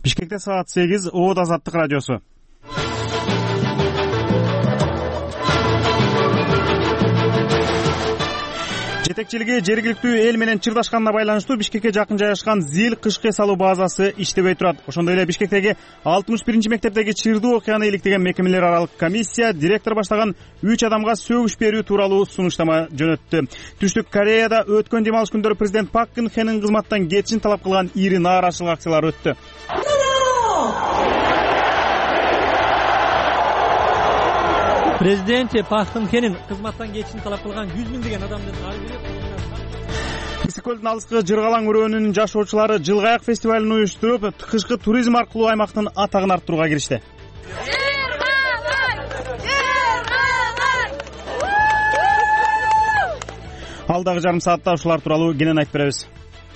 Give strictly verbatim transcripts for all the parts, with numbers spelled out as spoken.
Бишкекте саат сегиз, Оот Азаттык радиосу. Жетекчилиги жергиликтүү эл менен чырдашканына байланыштуу Бишкекке жакын жайгашкан Зил кышкы эс алуу базасы иштебей турат. Ошондой эле Бишкектеги алтымыш биринчи мектептеги чырдуу окуяны иликтеген мекемелер аралык комиссия директор баштаган үч адамга сөгүш берүү тууралуу сунуштама жөнөттү. Түштүк Кореяда өткөн дем алыш күндөрү президент Пак Кын Хенин кызматтан кетишин талап кылган ири нааразычылык акциялары өттү. Президент Пак Кын Хенин кызматтан кетишин талап кылган жүз миңдеген адамдын ар бири Ысык көлдүн алыскы Жыргалаң өрөөнүнүн жашоочулары Жылгаяк фестивалын уюштуруп, кышкы туризм аркылуу аймактын атагын арттырууга киришти. Алдагы жарым саатта ушулар тууралуу кенен айтып беребиз.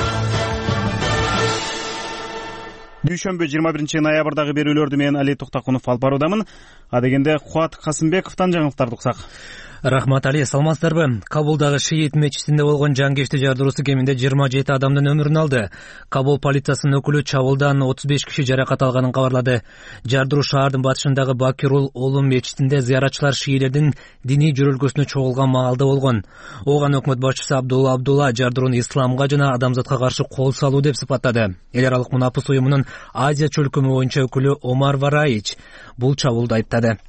Дүйшөмбү жыйырма биринчи ноябрдагы берүүлөрдү мен Али Токтакунов алып баруудамын. Адегенде Кубат Касымбековдон жаңылыктарды уксак. Рахмат Али, саламатсыздарбы? Кабулдагы шиит мечитинде болгон жангечти жардыруусу кеминде жыйырма жети адамдын өмүрүн алды. Кабул полициясынын өкүлү чабуулдан отуз беш киши жаракат алганын кабарлады. Жардыруу шаардын батышындагы Бакирул Олум мечитинде зыяратчылар шиилердин диний жөрөлгөсүнө чогулган маалда болгон. Оган өкмөт башчысы Абдулла Абдулла жардырууну исламга жана адамзатка каршы кол салуу деп сыпаттады. Эл аралык мунапыс уюмунун Азия чөлкөмү боюнча өкүлү Омар Вараич бул чабуулду айыптады.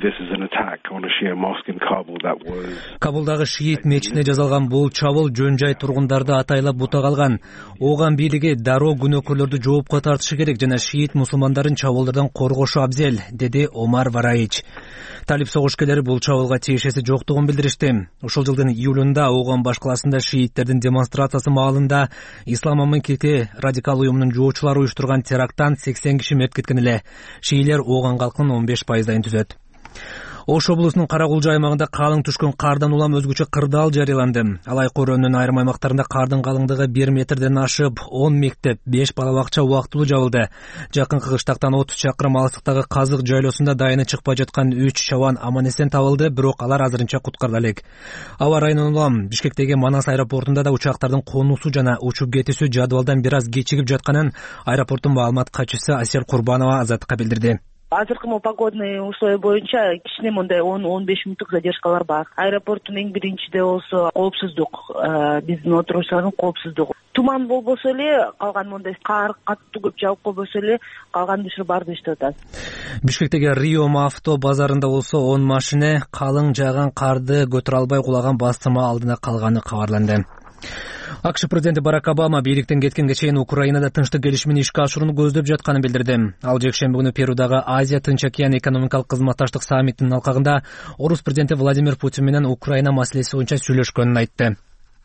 Кабулдагы шиит мечитине жасалган бул чабуул жөн жай тургундарды атайлап бута калган. Оган бийлиги дароо күнөөкөрлөрдү жоопко тартышы керек жана шиит мусулмандарын чабуулдардан коргошу абзел, деди Омар Вараич. Талип согушкерлери бул чабуулга тиешеси жоктугун билдиришти. Ушул жылдын июлунда Оган баш каласында шииттердин демонстрациясы маалында Ислам Аманкелди радикал уюмунун жоочулары уюштурган теракттан сексен киши мерт кеткен эле. Шиилер Оган калкынын он беш пайыздайын түзөт. Ош облусунун Карагулжа аймагында калың түшкөн кардан улам өзгөчө кырдаал жарыяланды. Алайык өрөөнүнүн айрым аймактарында кардын калыңдыгы бир метрден ашып, он мектеп, беш бала бакча убактылуу жабылды. Жакынкы кыштактан отуз чакырым алыстыктагы Казык жайлоосунда дайыны чыкпай жаткан үч чабан аман-эсен табылды, бирок алар азырынча куткарыла элек. Аба районунун улам Бишкектеги Манас аэропортунда да учактардын конуусу жана учуп кетүүсү жадвалдан бир аз кечигип жатканын аэропорттун маалымат катчысы Асел Курбанова Азаттыкка билдирди. Азыркы погодный условия боюнча кичине мындай он он беш мүнөттүк задержкалар бар. Аэропорттун эң биринчиде болсо коопсуздук, биздин отурушчулардын коопсуздугу. Туман болбосо эле, калган мындай кар катуу көп жауып койбосо эле, калган иши барды иштеп атат. Бишкектеги Рио авто базарында болсо он машина калың жааган карды көтөрө албай кулаган бастырма алдына калганы кабарланды. АКШ президенти Барак Обама бийликтен кеткенге чейин Украинада тынчтык келишимин ишке ашырууну көздөп жатканын билдирди. Ал жекшемби күнү Перудагы Азия Тынч океан экономикалык кызматташтык саммитинин алкагында орус президенти Владимир Путин менен Украина маселеси боюнча сүйлөшкөнүн айтты.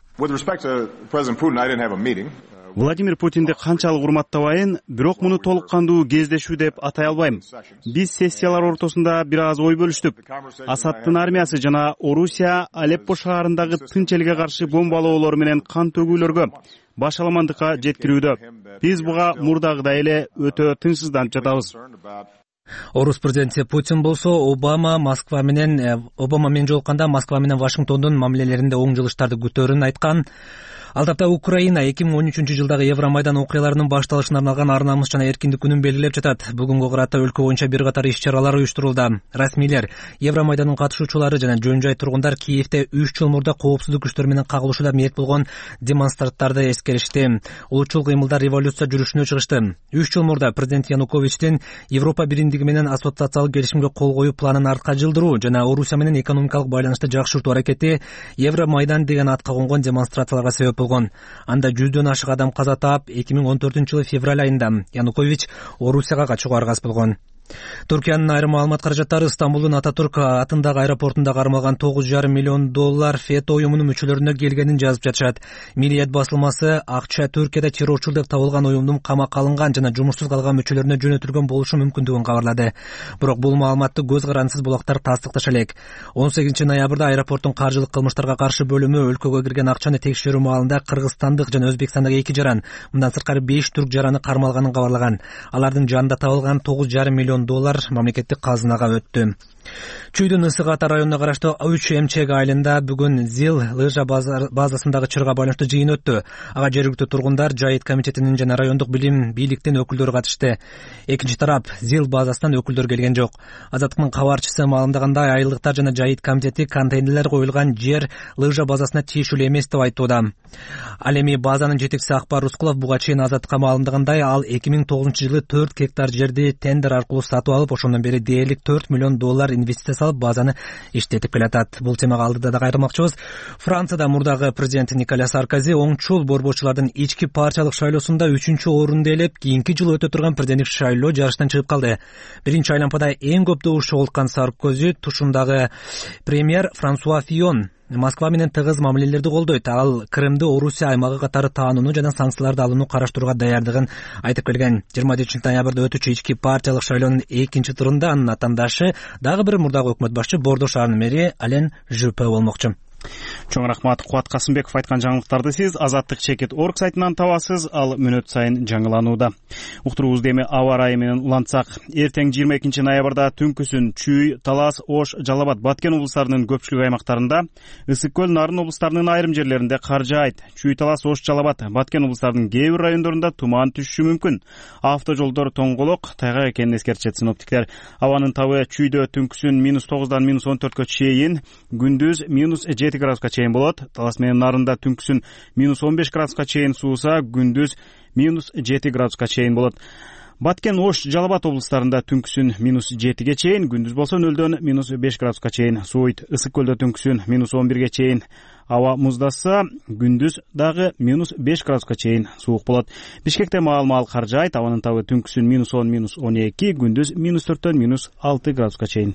Владимир Путинди канчалык урматтабайын, бирок муну толук кандуу кездешүү деп атай албайм. Биз сессиялар ортосунда бир аз ой бөлүштүк. Асадтын армиясы жана Орусия Алеппо шаарындагы тынч элге каршы бомбалоолор менен кан төгүүлөргө, башаламандыкка жеткирүүдө. Биз буга мурдагыдай эле өтө тынчсызданып жатабыз. Орус президенти Путин болсо Обама Москва менен Обама менен жолукканда Москва менен Вашингтондун мамилелеринде оң жылыштарды күтөөрүн айткан. Ал тапта Украина эки миң он үчүнчү жылдагы Евромайдан окуяларынын башталышына арналган ар намыс жана эркиндик күнүн белгилеп жатат. Бүгүнгү кырата өлкө боюнча бир катар иш-чаралар уюштурулду. Расмийлер Евромайдандын катышуучулары жана жөн жай тургундар Киевде үч жыл мурда коопсуздук күчтөрү менен кагылышууда мерт болгон демонстранттарды эскеришти. Улутчул кыймылдар революция жүрүшүнө чыгышты. үч жыл мурда президент Януковичтин Европа биримдиги менен ассоциациялык келишимге кол коюу планын артка жылдыруу жана Орусия менен экономикалык байланышты жакшыртуу аракети Евромайдан деген атка конгон демонстрацияларга себеп болгон. Анда жүздөн ашык адам каза таап, эки миң он төртүнчү жылы февраль айында Янукович Орусияга качууга аргасыз болгон. Туркиянын айрым маалымат каражаттары Стамбулдун Ататурк атындагы аэропортунда кармалган тогуз жарым миллион доллар фето уюмунун мүчөлөрүнө келгенин жазып жатышат. Милиет басылмасы акча Түркияда террорчул деп табылган уюмдун камакка алынган жана жумушсуз калган мүчөлөрүнө жөнөтүлгөн болушу мүмкүндүгүн кабарлады. Бирок бул маалыматты көз карандысыз булактар тастыкташа элек. он сегизинчи ноябрда аэропорттун каржылык кылмыштарга каршы бөлүмү өлкөгө кирген акчаны текшерүү маалында кыргызстандык жана Өзбекстандагы эки жаран, мындан сырткары беш түрк жараны кармалганын кабарлаган. Алардын жанында табылган тогуз жарым миллион миллион доллар мамлекеттик казынага өттү. Чүйдүн Ысык Ата районуна караштуу үч эмчек айылында бүгүн ЗИЛ лыжа базасындагы чырга байланыштуу жыйын өттү. Ага жергиликтүү тургундар, жайыт комитетинин жана райондук билим бийликтин өкүлдөрү катышты. Экинчи тарап ЗИЛ базасынан өкүлдөр келген жок. Азаттыктын кабарчысы маалымдагандай, айылдыктар жана жайыт комитети контейнерлер коюлган жер лыжа базасына тиешелүү эмес деп айтууда. Ал эми базанын жетекчиси Акбар Рускулов буга чейин Азаттыкка маалымдагандай, ал эки миң тогузунчу жылы төрт гектар жерди тендер аркылуу сатып алып, ошондон бери дээрлик төрт миллион доллар инвестиция салып базаны иштетип келатат. Бул темага алдыда да кайрылмакчыбыз. Францияда мурдагы президент Николя Саркози оңчул борборчулардын ички партиялык шайлоосунда үчүнчү орунду ээлеп, кийинки жылы өтө турган президенттик шайлоо жарыштан чыгып калды. Биринчи айлампада эң көп добуш чогулткан Саркози тушундагы премьер Франсуа Фион Москва менен тыгыз мамилелерди колдойт. Ал Крымды Орусия аймагы катары таанууну жана санкцияларды алууну караштырууга даярдыгын айтып келген. жыйырма жетинчи ноябрда өтүүчү ички партиялык шайлоонун экинчи турунда анын атаандашы дагы бир мурдагы өкмөт башчы Бордо шаарынын мэри Ален Жупе болмокчу. Чоң рахмат. Кубат Касымбеков айткан жаңылыктарды сиз азаттык чекит точка орг сайтынан табасыз. Ал мүнөт сайын жаңыланууда. Уктуруубузду эми аба ырайы менен улантсак, эртең жыйырма экинчи ноябрда түнкүсүн Чүй, Талас, Ош, Жалал Абад, Баткен облустарынын көпчүлүк аймактарында, Ысык көл, Нарын облустарынын айрым жерлеринде кар жаайт. Чүй, Талас, Ош, Жалал Абад, Баткен облустарынын кээ бир райондорунда туман түшүшү мүмкүн. Автожолдор тоңголок, тайгак экенин эскертишет синоптиктер. Абанын табы Чүйдө түнкүсүн минус тогуздан минус он төрткө чейин, күндүз минус жети градуска чейин болот. Талас менен Нарында түнкүсүн минус он беш градуска чейин сууса, күндүз минус жети градуска чейин болот. Баткен, Ош, Жалал Абад облустарында түнкүсүн минус жетиге чейин, күндүз болсо нөлдөн минус беш градуска чейин сууйт. Ысык көлдө түнкүсүн минус он бирге чейин аба муздаса, күндүз дагы минус беш градуска чейин суук болот. Бишкекте маал-маал кар жаайт. Абанын табы түнкүсүн минус он, минус он эки, күндүз минус төрттөн минус алты градуска чейин.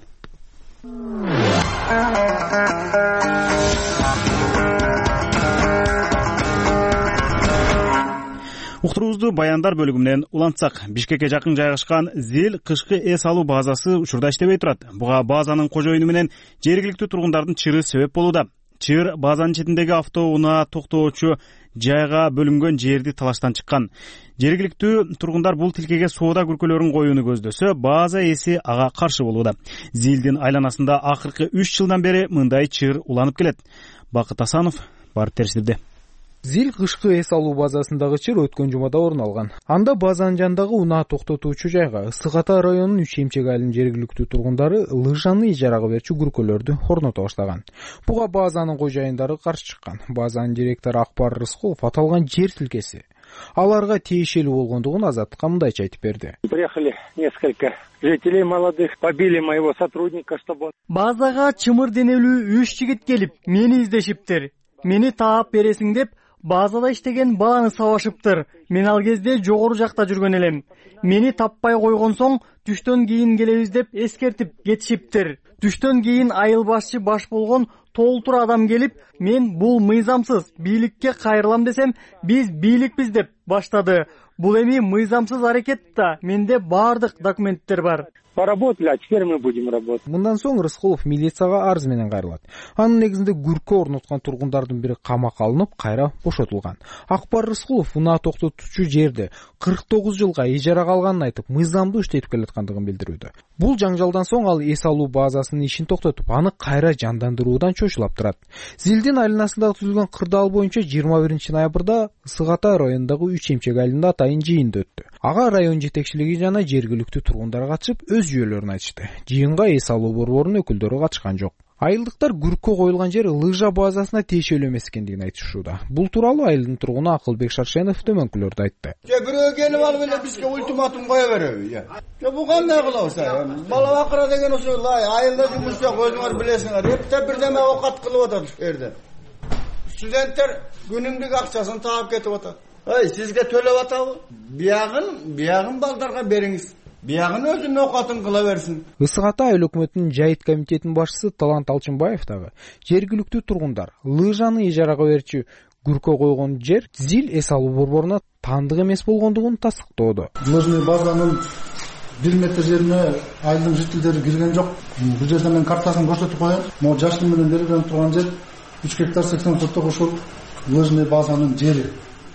Уктуруубузду баяндар бөлүгү менен улантсак, Бишкекке жакын жайгашкан ЗИЛ кышкы эс алуу базасы учурда иштебей турат. Буга базанын кожоюну менен жергиликтүү тургундардын чыры себеп болууда. Чыр базанын четиндеги автоунаа токтоочу жайга бөлүнгөн жерди талаштан чыккан. Жергиликтүү тургундар бул тилкеге соода күркөлөрүн коюуну көздөсө, база эси ага каршы болууда. ЗИЛдин айланасында акыркы үч жылдан бери мындай чыр уланып келет. Бакыт Асанов барып терштирди. ЗИЛ кышкы эс алуу базасындагы чыр өткөн жумада орун алган. Анда базанын жанындагы унаа токтотуучу жайга Ысык Ата районунун үч эмчек айылынын жергиликтүү тургундары лыжаны ижарага берчү күркөлөрдү орното баштаган. Буга базанын кожоюндары каршы чыккан. Базанын директору Акбар Рускулов аталган жер тилкеси аларга тиешелүү болгондугун Азаттыкка мындайча айтып берди. Приехали несколько жителей молодых, побили моего сотрудника, чтобы... Базага чымыр денелүү үч жигит келип, мени издешиптир. Мени таап бересиң деп базада иштеген баланы сабашыптыр. Мен ал кезде жогору жакта жүргөн элем. Мени таппай койгон соң түштөн кийин келебиз деп эскертип кетишиптир. Түштөн кийин айыл башчы баш болгон толтур адам келип, мен бул мыйзамсыз бийликке кайрылам десем, биз бийликпиз деп баштады. Бул эми мыйзамсыз аракет да, менде баардык документтер бар. Поработали, а теперь мы будем работать. Мындан соң Рыскулов милицияга арыз менен кайрылат. Анын негизинде күркө орноткон тургундардын бири камакка алынып, кайра бошотулган. Акбар Рыскулов унаа токтотуучу жерди кырк тогуз жылга ижарага алганын айтып, мыйзамдуу иштетип келаткандыгын билдирүүдө. Бул жаңжалдан соң ал эс алуу базасынын ишин токтотуп, аны кайра жандандыруудан чочулап турат. ЗИЛдин айланасында түзүлгөн кырдаал боюнча жыйырма биринчи ноябрда Ысык Ата районундагы үч эмчек айылында атайын жыйын өттү. Ага район жетекчилиги жана жергиликтүү тургундар катышып, өз жүйөлөрүн айтышты. Жыйынга эс алуу борборунун өкүлдөрү катышкан жок. Айылдыктар күркө коюлган жер лыжа базасына тиешелүү эмес экендигин айтышууда. Бул тууралуу айылдын тургуну Акылбек Шаршенов төмөнкүлөрдү айтты. Же бирөө келип алып эле бизге ультиматум кое береби? Же бул кандай кылабыз? Бала бакыра деген ошо айылда жумуш жок, өзүңөр билесиңер. Эптеп бирдеме оокат кылып атат ушул жерде. Студенттер күнүмдүк акчасын таап кетип атат. Ой, сизге төлөп атабы? Биягын, биягын балдарга бериңиз. Биягын өзүнүн оокатын кыла берсин. Ысык Ата айыл өкмөтүнүн жайыт комитетинин башчысы Талант Алчынбаев дагы жергиликтүү тургундар лыжаны ижарага берчү күркө койгон жер ЗИЛ эс алуу борборуна таандык эмес болгондугун тастыктоодо. Лыжный базанын бир метр жерине айылдын жителдери кирген жок. Бул жерде мен картасын көрсөтүп коеюн. Могу жаштын менен белгиленип турган жер үч гектар сексен соток ушул лыжный базанын жери.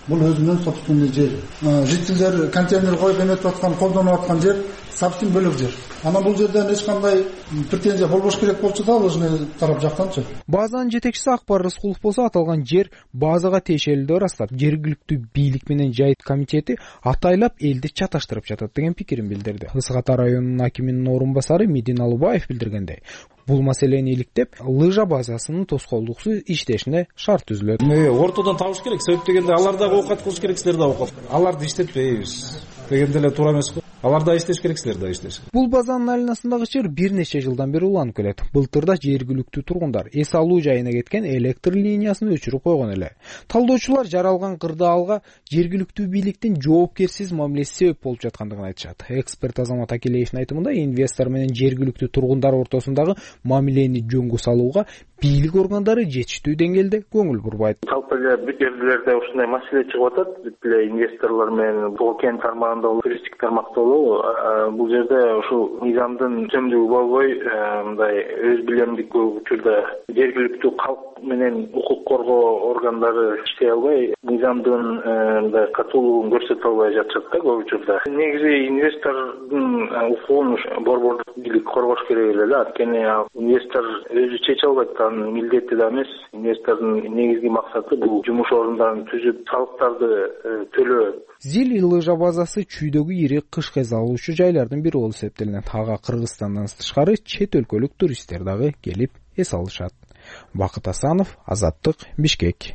Бул өзүнүн собственный жери. Жителдер контейнер коюп эметип аткан, колдонуп аткан жер совсем бөлөк жер. Анан бул жерден эч кандай претензия болбош керек болчу да лыжный тарап жактанчы. Базанын жетекчиси Акбар Рыскулов болсо аталган жер базага тиешелүүлүгү ырастап, жергиликтүү бийлик менен жайыт комитети атайлап элди чаташтырып жатат деген пикирин билдирди. Ысык Ата районунун акиминин орун басары Медин Алубаев билдиргендей, бул маселени иликтеп, лыжа базасынын тоскоолдуксуз иштешине шарт түзүлөт. Ортодон табыш керек. Себеп дегенде алар дагы оокат кылыш керек, силер дагы оокат. Аларды иштетпейбиз дегенде эле туура эмес го. Алар да иштеш керек, силер да иштеш. Бул базанын айланасындагы жер бир нече жылдан бери уланып келет. Былтырда жергиликтүү тургундар эс алуу жайына кеткен электр линиясын өчүрүп койгон эле. Талдоочулар жаралган кырдаалга жергиликтүү бийликтин жоопкерсиз мамилеси себеп болуп жаткандыгын айтышат. Эксперт Азамат Акилеевдин айтымында, инвестор менен жергиликтүү тургундар ортосундагы мамилени жөнгө салууга бийлик органдары жетиштүү деңгээлде көңүл бурбайт. Жалпы эле бүт жерлерде ушундай маселе чыгып атат. Бүт эле инвесторлор менен Токен тармагында туристик тармакта болобу, бул жерде ушул мыйзамдын төмдүгү болбой, мындай өз билемдик учурда жергиликтүү калк менен укук коргоо органдары иштей албай, мыйзамдын мындай катуулугун көрсөтө албай жатышат да көп учурда. Негизи инвестордун укугун борбордук бийлик коргош керек эле да. Анткени инвестор өзү чече албайт, анын милдети да эмес. Инвестордун негизги максаты бул жумуш орундарын түзүп, салыктарды төлөө. Зил лыжа базасы чүйдөгү ири кыш кез алуучу жайлардын бири болуп эсептелет. Ага Кыргызстандан тышкары чет өлкөлүк туристтер дагы келип эс алышат. Бакыт Асанов, Азаттык, Бишкек.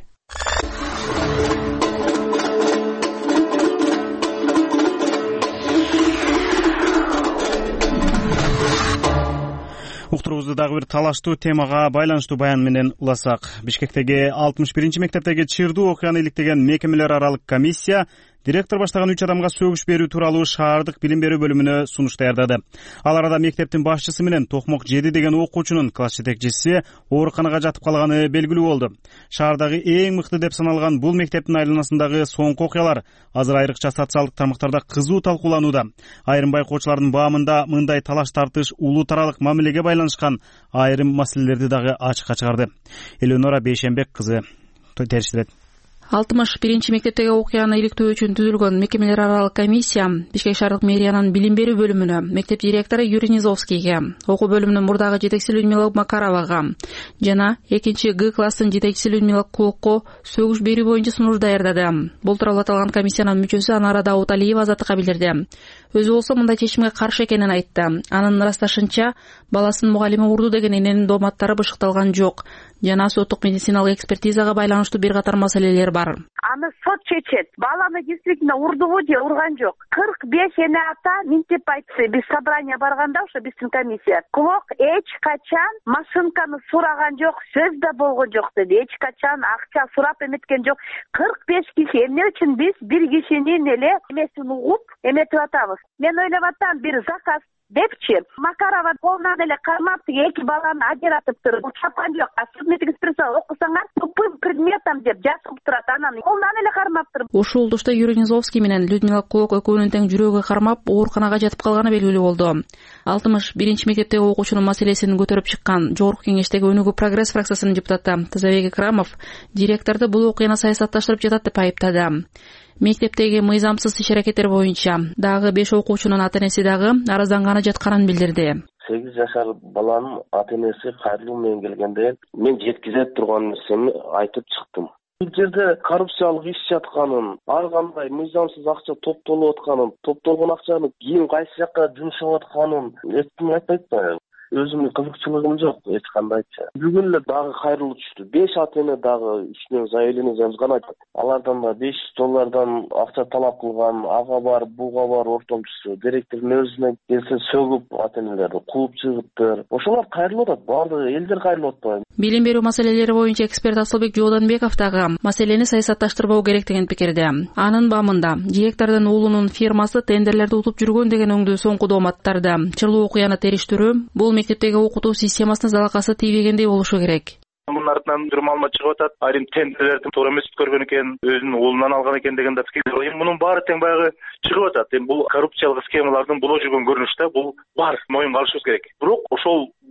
Уктуруубузду дагы бир талаштуу темага байланыштуу баян менен уласак. Бишкектеги алтымыш биринчи мектептеги чырдуу окуяны иликтеген мекемелер аралык комиссия директор баштаган үч адамга сөгүш берүү тууралуу шаардык билим берүү бөлүмүнө сунуш даярдады. Ал арада мектептин башчысы менен Токмок жети деген окуучунун класс жетекчиси ооруканага жатып калганы белгилүү болду. Шаардагы эң мыкты деп саналган бул мектептин айланасындагы соңку окуялар азыр айрыкча социалдык тармактарда кызуу талкууланууда. Айрым байкоочулардын баамында мындай талаш тартыш улут аралык мамилеге байланышкан айрым маселелерди дагы ачыкка чыгарды. Элеонора Бейшембек кызы териштирет. алтымыш биринчи мектептеги окуяны иликтөө үчүн түзүлгөн мекемелер аралык комиссия Бишкек шаардык мэриянын билим берүү бөлүмүнө, мектеп директору Юрий Низовскийге, окуу бөлүмүнүн мурдагы жетекчиси Людмила Макаровага жана экинчи Г класстын жетекчиси Людмила Кулокко сөгүш берүү боюнча сунуш даярдады. Бул тууралуу аталган комиссиянын мүчөсү Анара Дауталиева Азаттыкка билдирди. Өзү болсо мындай чечимге каршы экенин айтты. Анын ырасташынча, баласынын мугалими урду деген эненин дооматтары бышыкталган жок жана соттук медициналык экспертизага байланыштуу бир катар маселелер бар. Аны сот чечет. Баланы действительно урдубу же урган жок. кырк беш эне ата минтип айтты. Биз собрание барганда ошо биздин комиссия. Кулок эч качан машинканы сураган жок, сөз да болгон жок деди. Эч качан акча сурап эметкен жок. кырк беш киши эмне үчүн биз бир кишинин эле эмесин угуп эметип атабыз. Мен ойлоп атам, бир заказ депчи. Макарова колунан эле кармап эки баланы ажыратыптыр. Чапкан жок. Судный экспрессия окусаңар, тупым предметом деп жазып турат. Анан колунан эле кармаптыр. Ушул душта Юрий Низовский менен Людмила Кулок экөөнүн тең жүрөгү кармап, ооруканага жатып калганы белгилүү болду. алтымыш биринчи мектептеги окуучунун маселесин көтөрүп чыккан Жогорку кеңештеги Өнүгүү прогресс фракциясынын депутаты Тазабек Экрамов директорду бул окуяны саясатташтырып жатат деп айыптады. Мектептеги мыйзамсыз иш-аракеттер боюнча дагы беш окуучунун ата-энеси дагы арызданганы жатканын билдирди. сегиз жашар баланын ата-энеси кайрылуу менен келгенде мен жеткизе турган нерсени айтып чыктым. Бул жерде коррупциялык иш жатканын, ар кандай мыйзамсыз акча топтолуп атканын, топтолгон акчаны кийин кайсы жакка жумшап атканын эчким айтпайт. Өзүмдүн кызыкчылыгым жок эч кандайча. Бүгүн эле дагы кайрылуу түштү. беш ата-эне дагы үстүнөн заявление жазган айтат. Алардан да беш доллардан акча талап кылган, ага бар, буга бар ортомчусу. Директордун өзүнө келсе сөгүп ата-энелерди кууп чыгыптыр. Ошолор кайрылып атат, баардыгы элдер кайрылып атпайбы? Билим берүү маселелери боюнча эксперт Асылбек Жооданбеков дагы маселени саясатташтырбоо керек деген пикирде. Анын баамында директордун уулунун фирмасы тендерлерди утуп жүргөн деген өңдүү соңку дооматтарды чырлуу окуяны териштирүү бул мектептеги окутуу системасына залакасы тийбегендей болушу керек. Мунун артынан бир маалымат чыгып атат. Айрым тендерлерди туура эмес өткөргөн экен, өзүнүн уулунан алган экен деген да пикирлер. Эми мунун баары тең баягы чыгып атат. Эми бул коррупциялык схемалардын боло жүргөн көрүнүштө бул бар, моюнга алышыбыз керек. Бирок ошол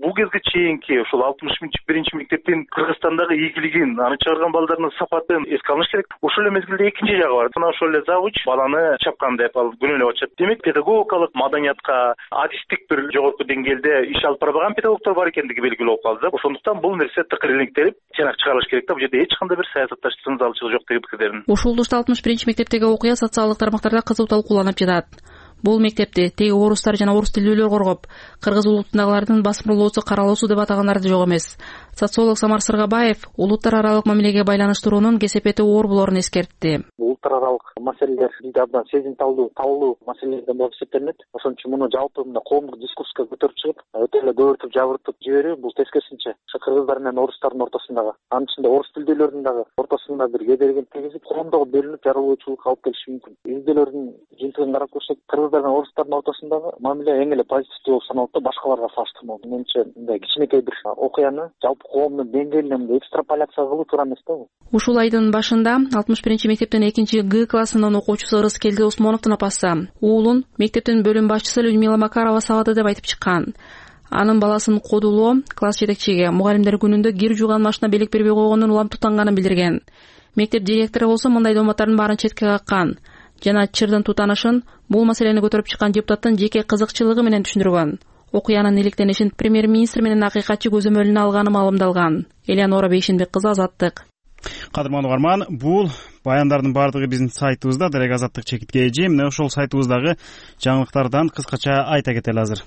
бул кезге чейинки ушул алтымыш биринчи мектептин Кыргызстандагы ийгилигин, аны чыгарган балдардын сапатын эске алыш керек. Ошол эле мезгилде экинчи жагы бар. Мына ошол эле завуч баланы чапкан деп ал күнөөлөп атышат. Демек, педагогикалык маданиятка, адистик бир жогорку деңгээлде иш алып барбаган педагогдор бар экендиги белгилүү болуп калды. Ошондуктан бул нерсе тыкырылыктелип, ченак чыгарылыш керек да. Бул жерде эч кандай бир саясатташтыруу залчылык жок деген пикирдерин. Ушул урушта алтымыш биринчи мектептеги окуя социалдык тармактарда кызуу талкууланып жатат. Бул мектепти теги орустар жана орус тилдүүлөр коргоп, кыргыз улутундагылардын басмырлоосу каралуусу деп атагандар жок эмес. Социолог Самар Сыргабаев улуттар аралык мамилеге байланыштыруунун кесепети оор болорун эскертти. Улуттар аралык маселелер бизде абдан сезимталдуу, талуу маселелерден болуп эсептелинет. Ошон үчүн муну жалпы мына коомдук дискурска көтөрүп чыгып, өтө эле көбөртүп, жабыртып жиберүү бул тескерисинче кыргыздар менен орустардын ортосундагы, анын ичинде орус тилдүүлөрдүн дагы ортосунда бир кедергини тийгизип, коомдогу бөлүнүп жарылуучулукка алып келиши мүмкүн. Изделөрдүн жыйынтыгын карап көрсөк, кыргыздар менен орустардын ортосундагы мамиле эң эле позитивдүү болуп саналат да, башкаларга салыштырмалуу. Менимче мындай кичинекей бир окуяны жалпы коомдун деңгээлинен экстраполяция кылуу туура эмес да бул. Ушул айдын башында алтымыш биринчи мектептин экинчи Г классынын окуучусу Ырыскелди Усмоновдун апасы уулун мектептин бөлүм башчысы Людмила Макарова сабады деп айтып чыккан. Анын баласын кодулоо класс жетекчиге мугалимдер күнүндө кир жууган машина белек бербей койгондун уламтууттанганын билдирген. Мектеп директору болсо мындай дооматтардын баарын четке каккан жана чырдын тутанышын бул маселени көтөрүп чыккан депутаттын жеке кызыкчылыгы менен түшүндүргөн. Окуянын иликтенишин премьер-министр менен акыйкатчы көзөмөлүнө алганы маалымдалган. Элеонора Бейшенбек кызы, Азаттык. Кадырман угарман, бул баяндардын баардыгы биздин сайтыбызда, Дарек Азаттык чекитке эже. Мына ошол сайтыбыздагы жаңылыктардан кыскача айта кетели азыр.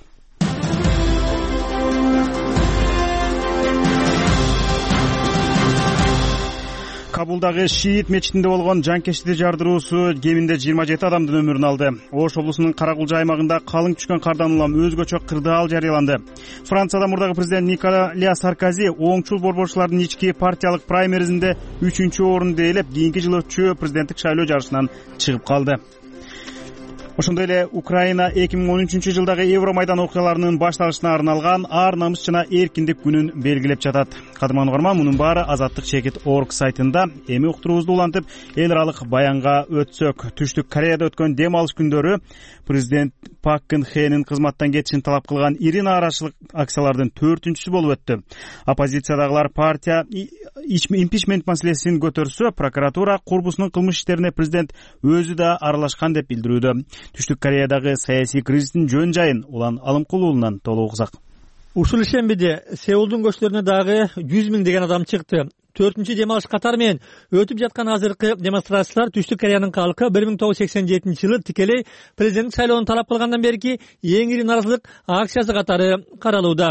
Кабулдагы Шиит мечитинде болгон жанкечти жардыруусу кеминде жыйырма жети адамдын өмүрүн алды. Ош облусунун Каракулжа аймагында калың түшкөн кардан улам өзгөчө кырдаал жарыяланды. Францияда мурдагы президент Николя Саркози оңчул борборчулардын ички партиялык праймеризинде үчүнчү орунду ээлеп, кийинки жылы өтчү президенттик шайлоо жарышынан чыгып калды. Ошондой эле Украина эки миң он үчүнчү жылдагы Евромайдан окуяларынын башталышына арналган ар намыс жана эркиндик күнүн белгилеп жатат. Кадырман угарман, мунун баары азаттык чекит точка орг сайтында. Эми уктуруубузду улантып, эл аралык баянга өтсөк. Түштүк Кореяда өткөн дем алыш күндөрү президент Пак Кын Хенин кызматтан кетишин талап кылган ири нааразычылык акциялардын төртүнчүсү болуп өттү. Оппозициядагылар партия импичмент маселесин көтөрсө, прокуратура курбусунун кылмыш иштерине президент өзү да аралашкан деп билдирүүдө. Түштүк Кореядагы саясий кризистин жөн жайын Улан Алымкулуулунан толук уксак. Ушул ишембиде Сеулдун көчөлөрүнө дагы жүз миң деген адам чыкты. Төртүнчү дем алыш катары менен өтүп жаткан азыркы демонстрациялар Түштүк Кореянын калкы бир миң тогуз жүз сексен жетинчи жылы тикелей президенттик шайлоону талап кылгандан берки эң ири нааразычылык акциясы катары каралууда.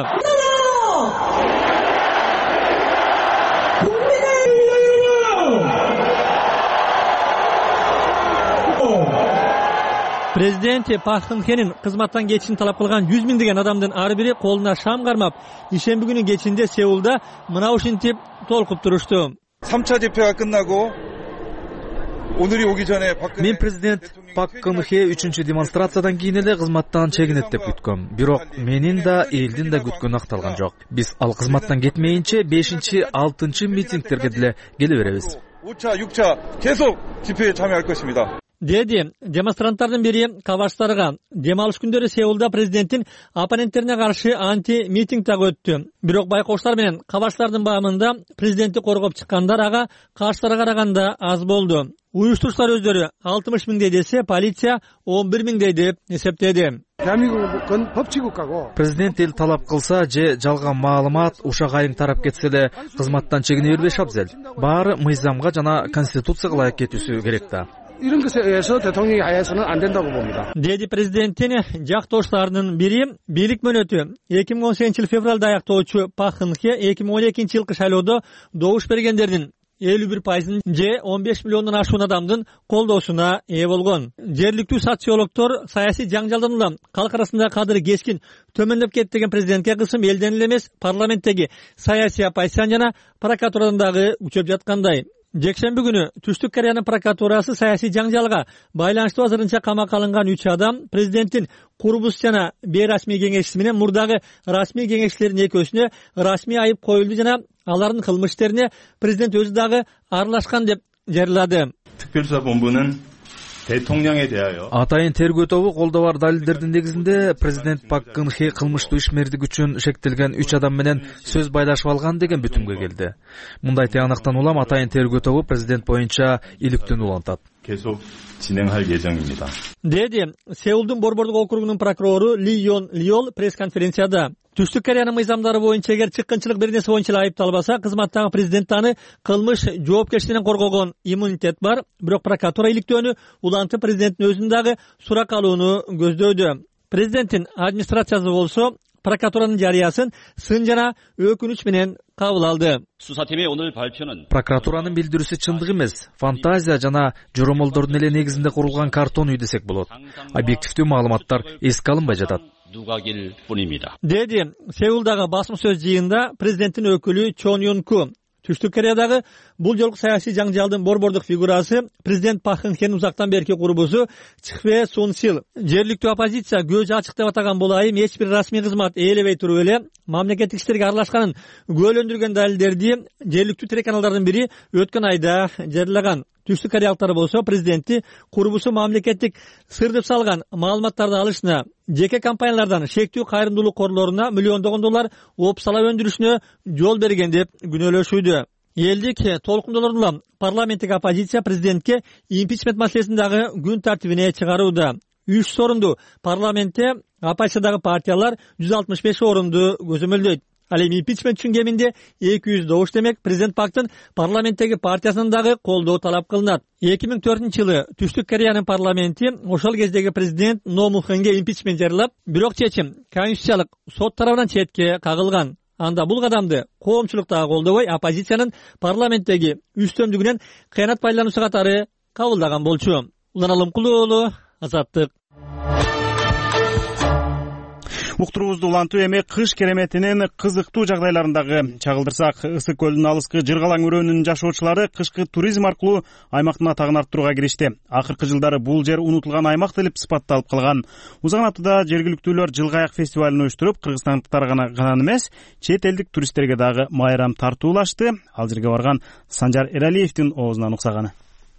Президент Пак Кын Хенин кызматтан кетишин талап кылган жүз миңдеген адамдын ар бири колуна шам кармап, ишемби күнү кечинде Сеулда мына ушинтип толкуп турушту. 삼 차 집회가 끝나고 오늘이 오기 전에 Мен президент Пак Кын Хе үчүнчү демонстрациядан кийин эле кызматтан чегинет деп күткөм. Бирок менин да элдин да күткөнү акталган жок. Биз ал кызматтан кетмейинче бешинчи, алтынчы митингтерге деле келе беребиз. 오 차, 육 차 계속 집회에 참여할 것입니다. Деди демонстранттардын бири кабарчыларга. Дем алыш күндөрү Сеулда президенттин оппоненттерине каршы анти митинг дагы өттү. Бирок байкоочулар менен кабарчылардын баамында президентти коргоп чыккандар ага каршыларга караганда аз болду. Уюштурушчулар өздөрү алтымыш миңдей десе, полиция он бир миңдей деп эсептеди. Президент эл талап кылса же жалган маалымат ушак айың тарап кетсе эле кызматтан чегине бербеш абзел. Баары мыйзамга жана конституцияга ылайык кетүүсү керек да. 이런 것에 의해서 대통령이 하에서는 안 된다고 봅니다. Деди президенттин жактоочуларынын бири бийлик мөөнөтү эки миң он сегизинчи жыл февралда аяктоочу Пак Кын Хе эки миң он экинчи жылкы шайлоодо добуш бергендердин элүү бир пайызын же он беш миллиондон ашуун адамдын колдоосуна ээ болгон. Жергиликтүү социологдор саясий жаңжалдан улам калк арасында кадыры кескин төмөндөп кетти деген президентке кысым элден эле эмес парламенттеги саясий оппозиция жана прокуратурадан дагы күчөп жаткандай. Жекшемби күнү Түштүк Кореянын прокуратурасы саясий жаңжалга байланыштуу азырынча камакка алынган үч адам президенттин курбус жана бейрасмий кеңешчиси менен мурдагы расмий кеңешчилердин экөөсүнө расмий айып коюлду жана алардын кылмыш иштерине президент өзү дагы аралашкан деп жарыялады. 특별수사본부는 대통령에 대하여 атайын тергөө тобу колдо бар далилдердин негизинде президент Пак Кын Хе кылмыштуу ишмердик үчүн шектелген үч адам менен сөз байлашып алган деген бүтүмгө келди. Мындай тыянактан улам атайын тергөө тобу президент боюнча иликтөөнү улантат. 계속 진행할 예정입니다. Деди Сеулдун Борбордук округунун прокурору Ли Йон Лиол пресс-конференцияда Түштүк Кореянын мыйзамдары боюнча эгер чыккынчылык бир нерсе боюнча айыпталбаса, кызматтагы президент аны кылмыш жоопкерчилигинен коргогон иммунитет бар, бирок прокуратура иликтөөнү улантып президенттин өзүн дагы суракка алууну көздөдү. Президенттин администрациясы болсо прокуратуранын жарыясын сын жана өкүнүч менен кабыл алды. Прокуратуранын билдирүүсү чындык эмес, фантазия жана жоромолдордун эле негизинде курулган картон үй десек болот. Объективдүү маалыматтар эске алынбай жатат. Деди Сеулдагы басма сөз жыйында президенттин өкүлү Чон Юн Ку. Түштүк Кореядагы бул жолку саясий жаңжалдын борбордук фигурасы президент Пак Кын Хенин узактан берки курбусу Чхве Сун Сил. Жергиликтүү оппозиция көз ачык деп атаган бул айым эч бир расмий кызмат ээлебей туруп эле мамлекеттик иштерге аралашканын күбөлөндүргөн далилдерди жергиликтүү телеканалдардын бири өткөн айда жарыялаган. Түштүк кореялыктар болсо президентти курбусу мамлекеттик сыр деп салган маалыматтарды алышына, жеке компаниялардан шектүү кайрымдуулук корлоруна миллиондогон доллар опсала өндүрүшүнө жол берген деп күнөөлөшүүдө. Элдик толкундолорунан парламенттик оппозиция президентке импичмент маселесин дагы күн тартибине чыгарууда. Үч сорунду парламентте оппозициядагы партиялар жүз алтымыш беш орунду көзөмөлдөйт. Ал эми импичмент үчүн кеминде эки жүз добуш демек президент Пактын парламенттеги партиясынан дагы колдоо талап кылынат. эки миң төртүнчү жылы Түштүк Кореянын парламенти ошол кездеги президент Но Му Хенге импичмент жарыялап, бирок чечим конституциялык сот тарабынан четке кагылган. Анда бул кадамды коомчулук дагы колдобой, оппозициянын парламенттеги үстөмдүгүнөн кыянат пайдалануусу катары кабылдаган болчу. Улан Алымкулуу уулу, Азаттык. Уктуруубузду улантуу эми кыш кереметинин кызыктуу жагдайларындагы чагылдырсак, Ысык көлүнүн алыскы Жыргалаң өрөөнүнүн жашоочулары кышкы туризм аркылуу аймактын атагын арттырууга киришти. Акыркы жылдары бул жер унутулган аймак деп сыпатталып калган. Узган жергиликтүүлөр Жылгаяк фестивалын уюштуруп, кыргызстандыктар гана эмес, чет элдик туристтерге дагы майрам тартуулашты. Ал жерге барган Санжар Эралиевдин оозунан уксаганы.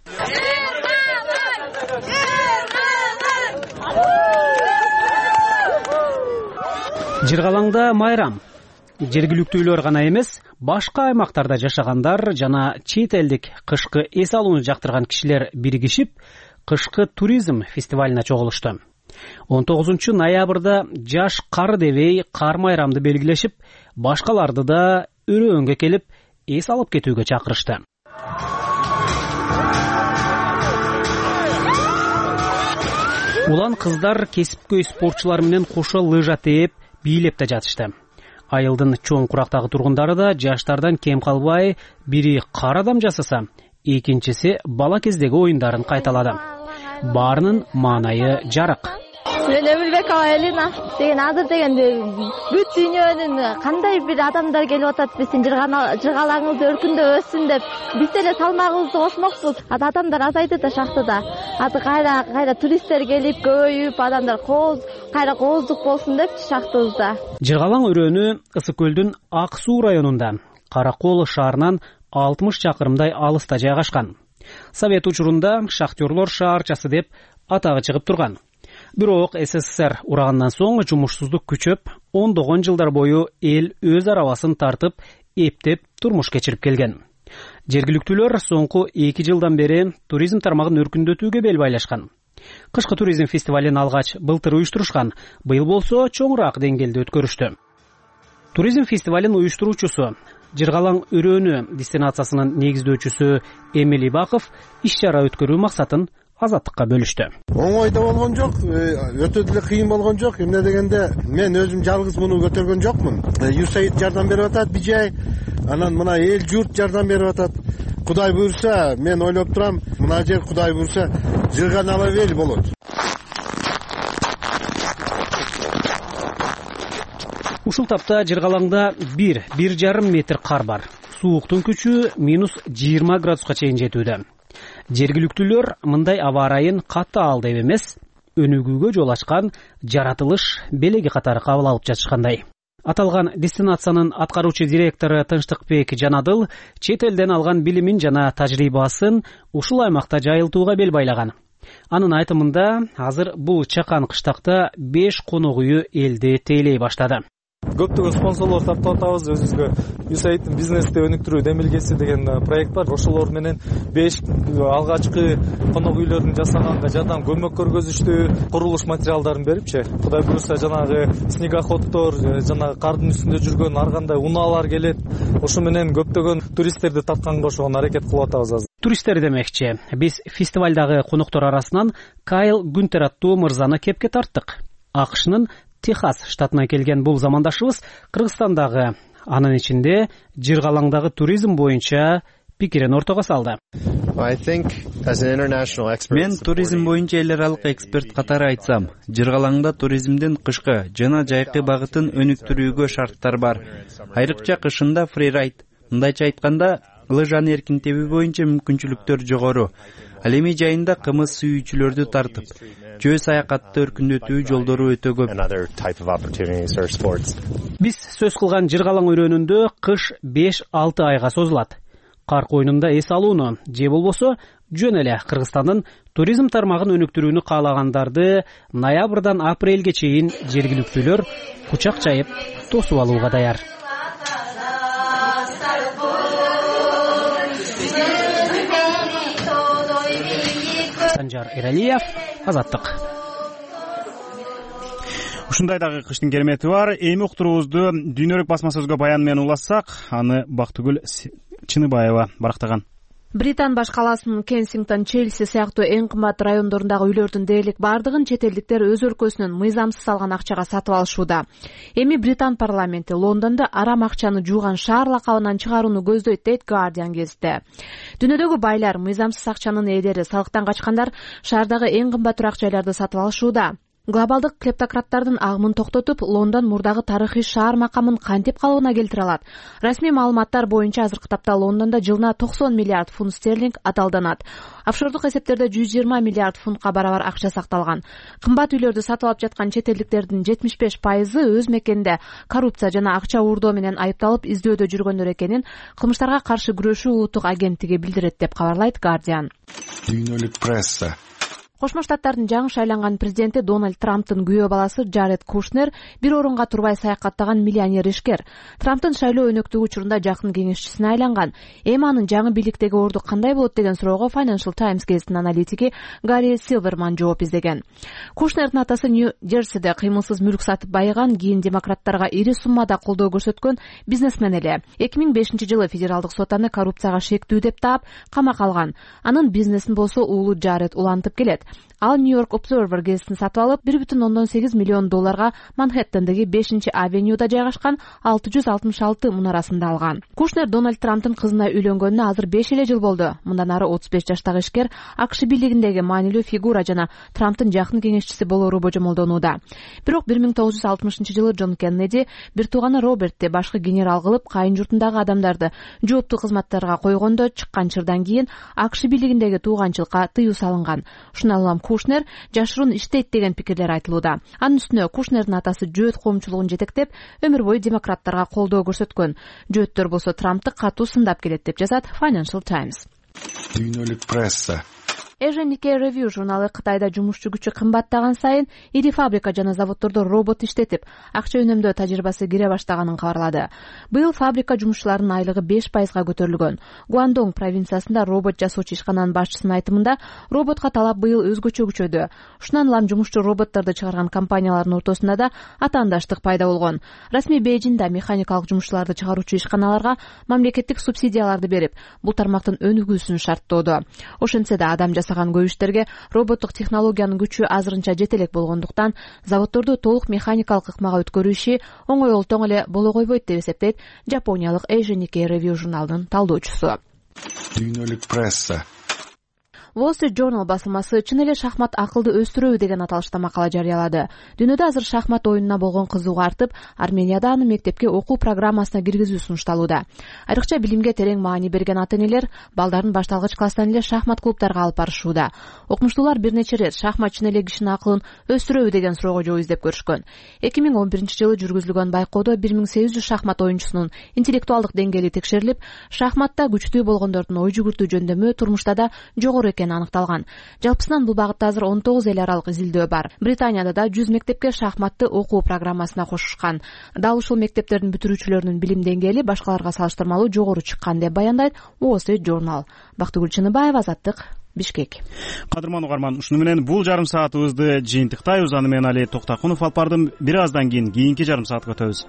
Жыргалаңда майрам. Жергиликтүүлөр гана эмес, башка аймактарда жашагандар жана чет элдик кышкы эс алууну жактырган кишилер биригишип, кышкы туризм фестивалына чогулушту. он тогузунчу ноябрда жаш кары дебей кар майрамды белгилешип, башкаларды да өрөөнгө келип, эс алып кетүүгө чакырышты. Улан кыздар кесипкөй спортчулар менен кошо лыжа тээп, бийлеп да жатышты. Айылдын чоң курактагы тургундары да жаштардан кем калбай, бири кар адам жасаса, экинчиси бала кездеги оюндарын кайталады. Баарынын маанайы жарык. Мен Өмүлбекова Элина деген азыр дегенде бүт дүйнөнүн кандай бир адамдар келип атат, биздин Жыргалаңыбыз өркүндө өссүн деп, биз эле салмагыбызды кошмокпуз. Адамдар азайды да шахтада. Аты кайра кайра туристтер келип көбөйүп, адамдар кооз, кайра кооздук болсун деп шахтыбызда. Жыргалаң өрөөнү Ысык көлдүн Ак Суу районунда, Каракол шаарынан алтымыш чакырымдай алыста жайгашкан. Совет учурунда шахтерлор шаарчасы деп атагы чыгып турган. Бирок СССР урагандан соң жумушсуздук күчөп, ондогон жылдар бою эл өз арабасын тартып, эптеп турмуш кечирип келген. Жергиликтүүлөр соңку эки жылдан бери туризм тармагын өркүндөтүүгө бел байлашкан. Кышкы туризм фестивалын алгач былтыр уюштурушкан, быйыл болсо чоңураак деңгээлде өткөрүштү. Туризм фестивалын уюштуруучусу, Жыргалаң өрөөнү дестинациясынын негиздөөчүсү Эмил Ибаков иш чара өткөрүү максатын Азаттыкка бөлүштү. Оңой да болгон жок, өтө деле кыйын болгон жок. Эмне дегенде, мен өзүм жалгыз муну көтөргөн жокмун. Юсаид жардам берип атат, Бижай, анан мына эл журт жардам берип атат. Кудай буйрса, мен ойлоп турам, мына жер Кудай буйрса, жырган ала бел болот. Ушул тапта Жыргалаңда бир, бир жарым метр кар бар. Сууктун күчү минус жыйырма градуска чейин жетүүдө. Жергиликтүүлөр мындай аба ырайын катты ал деп эмес, өнүгүүгө жол ачкан жаратылыш белеги катары кабыл алып жатышкандай. Аталган дестинациянын аткаруучу директору Тынчтыкбек Жанадыл чет элден алган билимин жана тажрыйбасын ушул аймакта жайылтууга бел байлаган. Анын айтымында азыр бул чакан кыштакта беш конок үйү элди тейлей баштады. Көптөгөн спонсорлор тартып атабыз. Өзүбүзгө юсаидтин бизнесте өнүктүрүү демилгеси деген проект бар. Ошолор менен беш алгачкы конок үйлөрүн жасаганга жардам көмөк көргөзүштү. Курулуш материалдарын берипчи. Кудай буюрса жанагы снегоходдор, жанагы кардын үстүндө жүргөн ар кандай унаалар келет. Ошо менен көптөгөн туристтерди тартканга ошого аракет кылып атабыз азыр. Туристтер демекчи. Биз фестивалдагы коноктор арасынан Кайл Гүнтер аттуу мырзаны кепке тарттык. АКШнын Техас штатынан келген бул замандашыбыз Кыргызстандагы, анын ичинде Жыргалаңдагы туризм боюнча пикирин ортого салды. Мен туризм боюнча эл аралык эксперт катары айтсам, Жыргалаңда туризмдин кышкы жана жайкы багытын өнүктүрүүгө шарттар бар. Айрыкча кышында фрирайд, мындайча айтканда, лыжаны эркин тебүү боюнча мүмкүнчүлүктөр жогору. Ал эми жайында кымыз сүйүүчүлөрдү тартып, жөө саякатты өркүндөтүү жолдору өтө көп. Биз сөз кылган Жыргалаң өрөөнүндө кыш беш алты айга созулат. Кар коюнунда эс алууну же болбосо жөн эле Кыргызстандын туризм тармагын өнүктүрүүнү каалагандарды ноябрдан апрелге чейин жергиликтүүлөр кучак жайып тосуп алууга даяр. Санжар Эралиев, Азаттык. Ушундай дагы кыштын керемети бар. Эми уктуруубузду Дүйнөлүк басма сөзгө баян менен улассак, аны Бактыгүл Чыныбаева барактаган. Британ баш каласынын Кенсингтон, Челси сыяктуу эң кымбат райондорундагы үйлөрдүн дээрлик бардыгын чет элдиктер өз өлкөсүнөн мыйзамсыз алган акчага сатып алышууда. Эми Британ парламенти Лондондо арам акчаны жууган шаар лакабынан чыгарууну көздөйт дейт Guardian гезити. Дүйнөдөгү байлар, мыйзамсыз акчанын ээлери, салыктан качкандар шаардагы эң кымбат турак жайларды сатып алышууда. Глобалдык клептократтардын агымын токтотуп, Лондон мурдагы тарыхый шаар макамын кантип калыбына келтире алат? Расмий маалыматтар боюнча азыркы тапта Лондондо жылына токсон миллиард фунт стерлинг аталданат. Офшордук эсептерде жүз жыйырма миллиард фунтка барабар акча сакталган. Кымбат үйлөрдү сатып алып жаткан чет элдиктердин жетимиш беш пайызы өз мекенинде коррупция жана акча уурдоо менен айыпталып издөөдө жүргөндөр экенин кылмыштарга каршы күрөшүү улуттук агенттиги билдирет деп кабарлайт Guardian. Дүйнөлүк пресса. Кошмо Штаттардын жаңы шайланган президенти Дональд Трамптын күйөө баласы Джаред Кушнер бир орунга турбай саякаттаган миллионер ишкер. Трамптын шайлоо өнөктүгү учурунда жакын кеңешчисине айланган. Эми анын жаңы бийликтеги орду кандай болот деген суроого Financial Times гезитинин аналитики Гарри Силверман жооп издеген. Кушнердин атасы Нью-Джерсиде кыймылсыз мүлк сатып байыган, кийин демократтарга ири суммада колдоо көрсөткөн бизнесмен эле. эки миң бешинчи жылы федералдык сот аны коррупцияга шектүү деп таап камакка алган. Анын бизнесин болсо уулу Джаред улантып келет. Ал Нью-Йорк Observer гезитин сатып алып, бир бүтүн ондон сегиз миллион долларга Манхэттендеги бешинчи авенюда жайгашкан алты жүз алтымыш алты мунарасында алган. Кушнер Дональд Трамптын кызына үйлөнгөнүнө азыр беш эле жыл болду. Мындан ары отуз беш жаштагы ишкер АКШ бийлигиндеги маанилүү фигура жана Трамптын жакын кеңешчиси болору божомолдонууда. Бирок бир миң тогуз жүз алтымышынчы жылы Джон Кеннеди бир тууганы Робертти башкы генерал кылып, кайын журтундагы адамдарды жооптуу кызматтарга койгондо чыккан чырдан кийин АКШ бийлигиндеги тууганчылыкка тыюу салынган. Ушундан улам Кушнер жашыруун иштейт деген пикирлер айтылууда. Анын үстүнө Кушнердин атасы жөөт коомчулугун жетектеп, өмүр бою демократтарга колдоо көрсөткөн. Жөөттөр болсо Трамптты катуу сындап келет деп жазат Financial Times. Дүйнөлүк пресса. Asian Nikkei Review журналы Кытайда жумушчу күчү кымбаттаган сайын ири фабрика жана заводдордо робот иштетип, акча үнөмдөө тажрыйбасы кире баштаганын кабарлады. Быйыл фабрика жумушчуларынын айлыгы беш пайызга көтөрүлгөн. Гуандонг провинциясында робот жасоочу ишкананын башчысынын айтымында, роботко талап быйыл өзгөчө күчөдү. Ушунан улам жумушчу роботторду чыгарган компаниялардын ортосунда да атаандаштык пайда болгон. Расмий Бейжиңде механикалык жумушчуларды чыгаруучу ишканаларга мамлекеттик субсидияларды берип, бул тармактын өнүгүүсүн шарттоодо. Ошентсе да адам жасаган көп иштерге роботтук технологиянын күчү азырынча жетелек болгондуктан заводдорду толук механикалык ыкмага өткөрүү иши оңой олтоң эле боло койбойт деп эсептейт жапониялык Asian Nikkei Review журналынын талдоочусу. Дүйнөлүк пресса. Wall Street Journal басылмасы чын эле шахмат акылды өстүрөбү деген аталышта макала жарыялады. Дүйнөдө азыр шахмат оюнуна болгон кызыгуу артып, Арменияда аны мектепке окуу программасына киргизүү сунушталууда. Айрыкча билимге терең маани берген ата-энелер балдарын башталгыч класстан эле шахмат клубтарга алып барышууда. Окумуштуулар бир нече рет шахмат чын эле кишинин акылын өстүрөбү деген суроого жооп издеп көрүшкөн. эки миң он биринчи жылы жүргүзүлгөн байкоодо бир миң сегиз жүз шахмат оюнчусунун интеллектуалдык деңгээли текшерилип, шахматта күчтүү болгондордун ой жүгүртүү жөндөмү турмушта да жогору экени экени аныкталган. Жалпысынан бул багытта азыр он тогуз эл аралык изилдөө бар. Британияда да жүз мектепке шахматты окуу программасына кошушкан. Дал ушул мектептердин бүтүрүүчүлөрүнүн билим деңгээли башкаларга салыштырмалуу жогору чыккан деп баяндайт Wall Street Journal. Бактыгүл Чыныбаева, Азаттык, Бишкек. Кадырман угарман, ушуну менен бул жарым саатыбызды жыйынтыктайбыз. Аны менен Али Токтакунов алып бардым. Бир аздан кийин кийинки жарым саатка өтөбүз.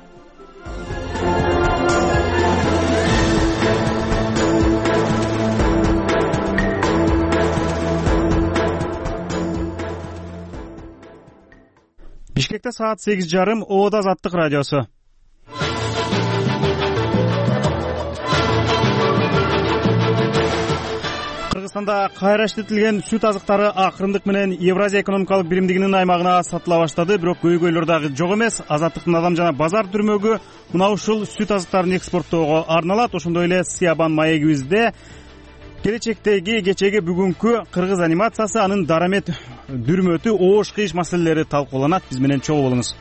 Бишкекте саат сегиз жарым. Оодо Азаттык радиосу. Кыргызстанда кайра иштетилген сүт азыктары акырындык менен Евразия экономикалык биримдигинин аймагына сатыла баштады, бирок көйгөйлөр дагы жок эмес. Азаттыктын адам жана базар түрмөгү мына ушул сүт азыктарын экспорттоого арналат. Ошондой эле Сиябан маегибизде келечектеги кечеги бүгүнкү кыргыз анимациясы, анын дарамет дүрмөтү, оош кыйыш маселелери талкууланат. Биз менен чогуу болуңуз.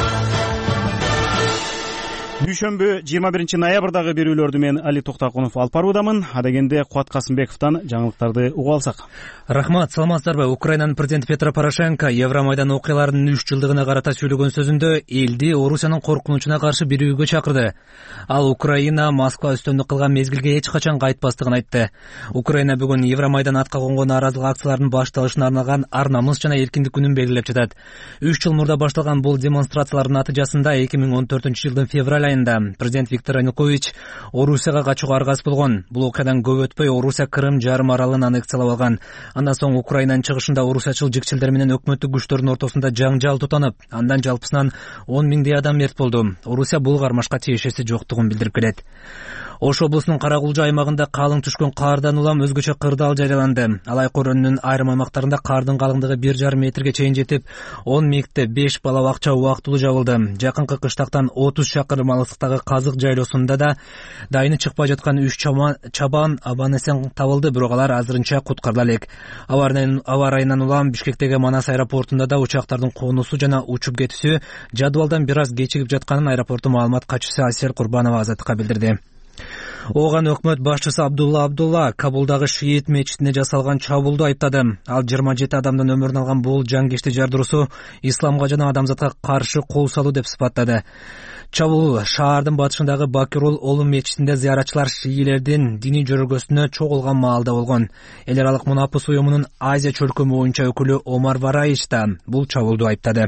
Дүйшөмбү жыйырма биринчи ноябрдагы берүүлөрдү мен Али Токтакунов алып баруудамын. Адегенде Кубат Касымбековдон жаңылыктарды угуп алсак. Рахмат, саламатсыздарбы? Украинанын президенти Петро Порошенко Евромайдан окуяларынын үч жылдыгына карата сүйлөгөн сөзүндө элди Орусиянын коркунучуна каршы бирүүгө чакырды. Ал Украина Москва үстөмдүк кылган мезгилге эч качан кайтпастыгын айтты. Украина бүгүн Евромайдан атка конгон нааразылык акцияларынын башталышына арналган ар намыс жана эркиндик күнүн белгилеп жатат. үч жыл мурда башталган бул демонстрациялардын натыйжасында эки миң он төртүнчү жылдын февраль айында президент Виктор Янукович Орусияга качууга аргасыз болгон. Бул окуядан көп өтпөй Орусия Крым жарым аралын аннексиялап алган. Андан соң Украинанын чыгышында орусиячыл жикчилдер менен өкмөттүк күчтөрдүн ортосунда жаңжал тутанып, андан жалпысынан он миңдей адам мерт болду. Орусия бул кармашка тиешеси жоктугун билдирип келет. Ош облусунун Каракулжа аймагында калың түшкөн каардан улам өзгөчө кырдаал жарыяланды. Алай көрөнүнүн айрым аймактарында кардын калыңдыгы бир жарым метрге чейин жетип, он мектеп, беш бала бакча убактылуу жабылды. Жакынкы кыштактан отуз чакырым алыстыктагы казык жайлоосунда да дайыны чыкпай жаткан үч чабан абан эсен табылды, бирок алар азырынча куткарыла элек. Аба ырайынан улам Бишкектеги Манас аэропортунда да учактардын конусу жана учуп кетүүсү жадвалдан бир аз кечигип жатканын аэропорттун маалымат катчысы Асел Курбанова Азаттыкка билдирди. Оған өкмөт башчысы Абдулла Абдулла Кабулдагы Шиит мечитине жасалган чабуулду айыптады. Ал жыйырма жети адамдын өмүрүн алган бул жангечти жардыруусу исламга жана адамзатка каршы кол салуу деп сыпаттады. Чабуул шаардын батышындагы Бакирул Олум мечитинде зыяратчылар шиилердин диний жөргөсүнө чогулган маалда болгон. Эл аралык мунапыс уюмунун Азия чөлкөмү боюнча өкүлү Омар Вараич да бул чабуулду айыптады.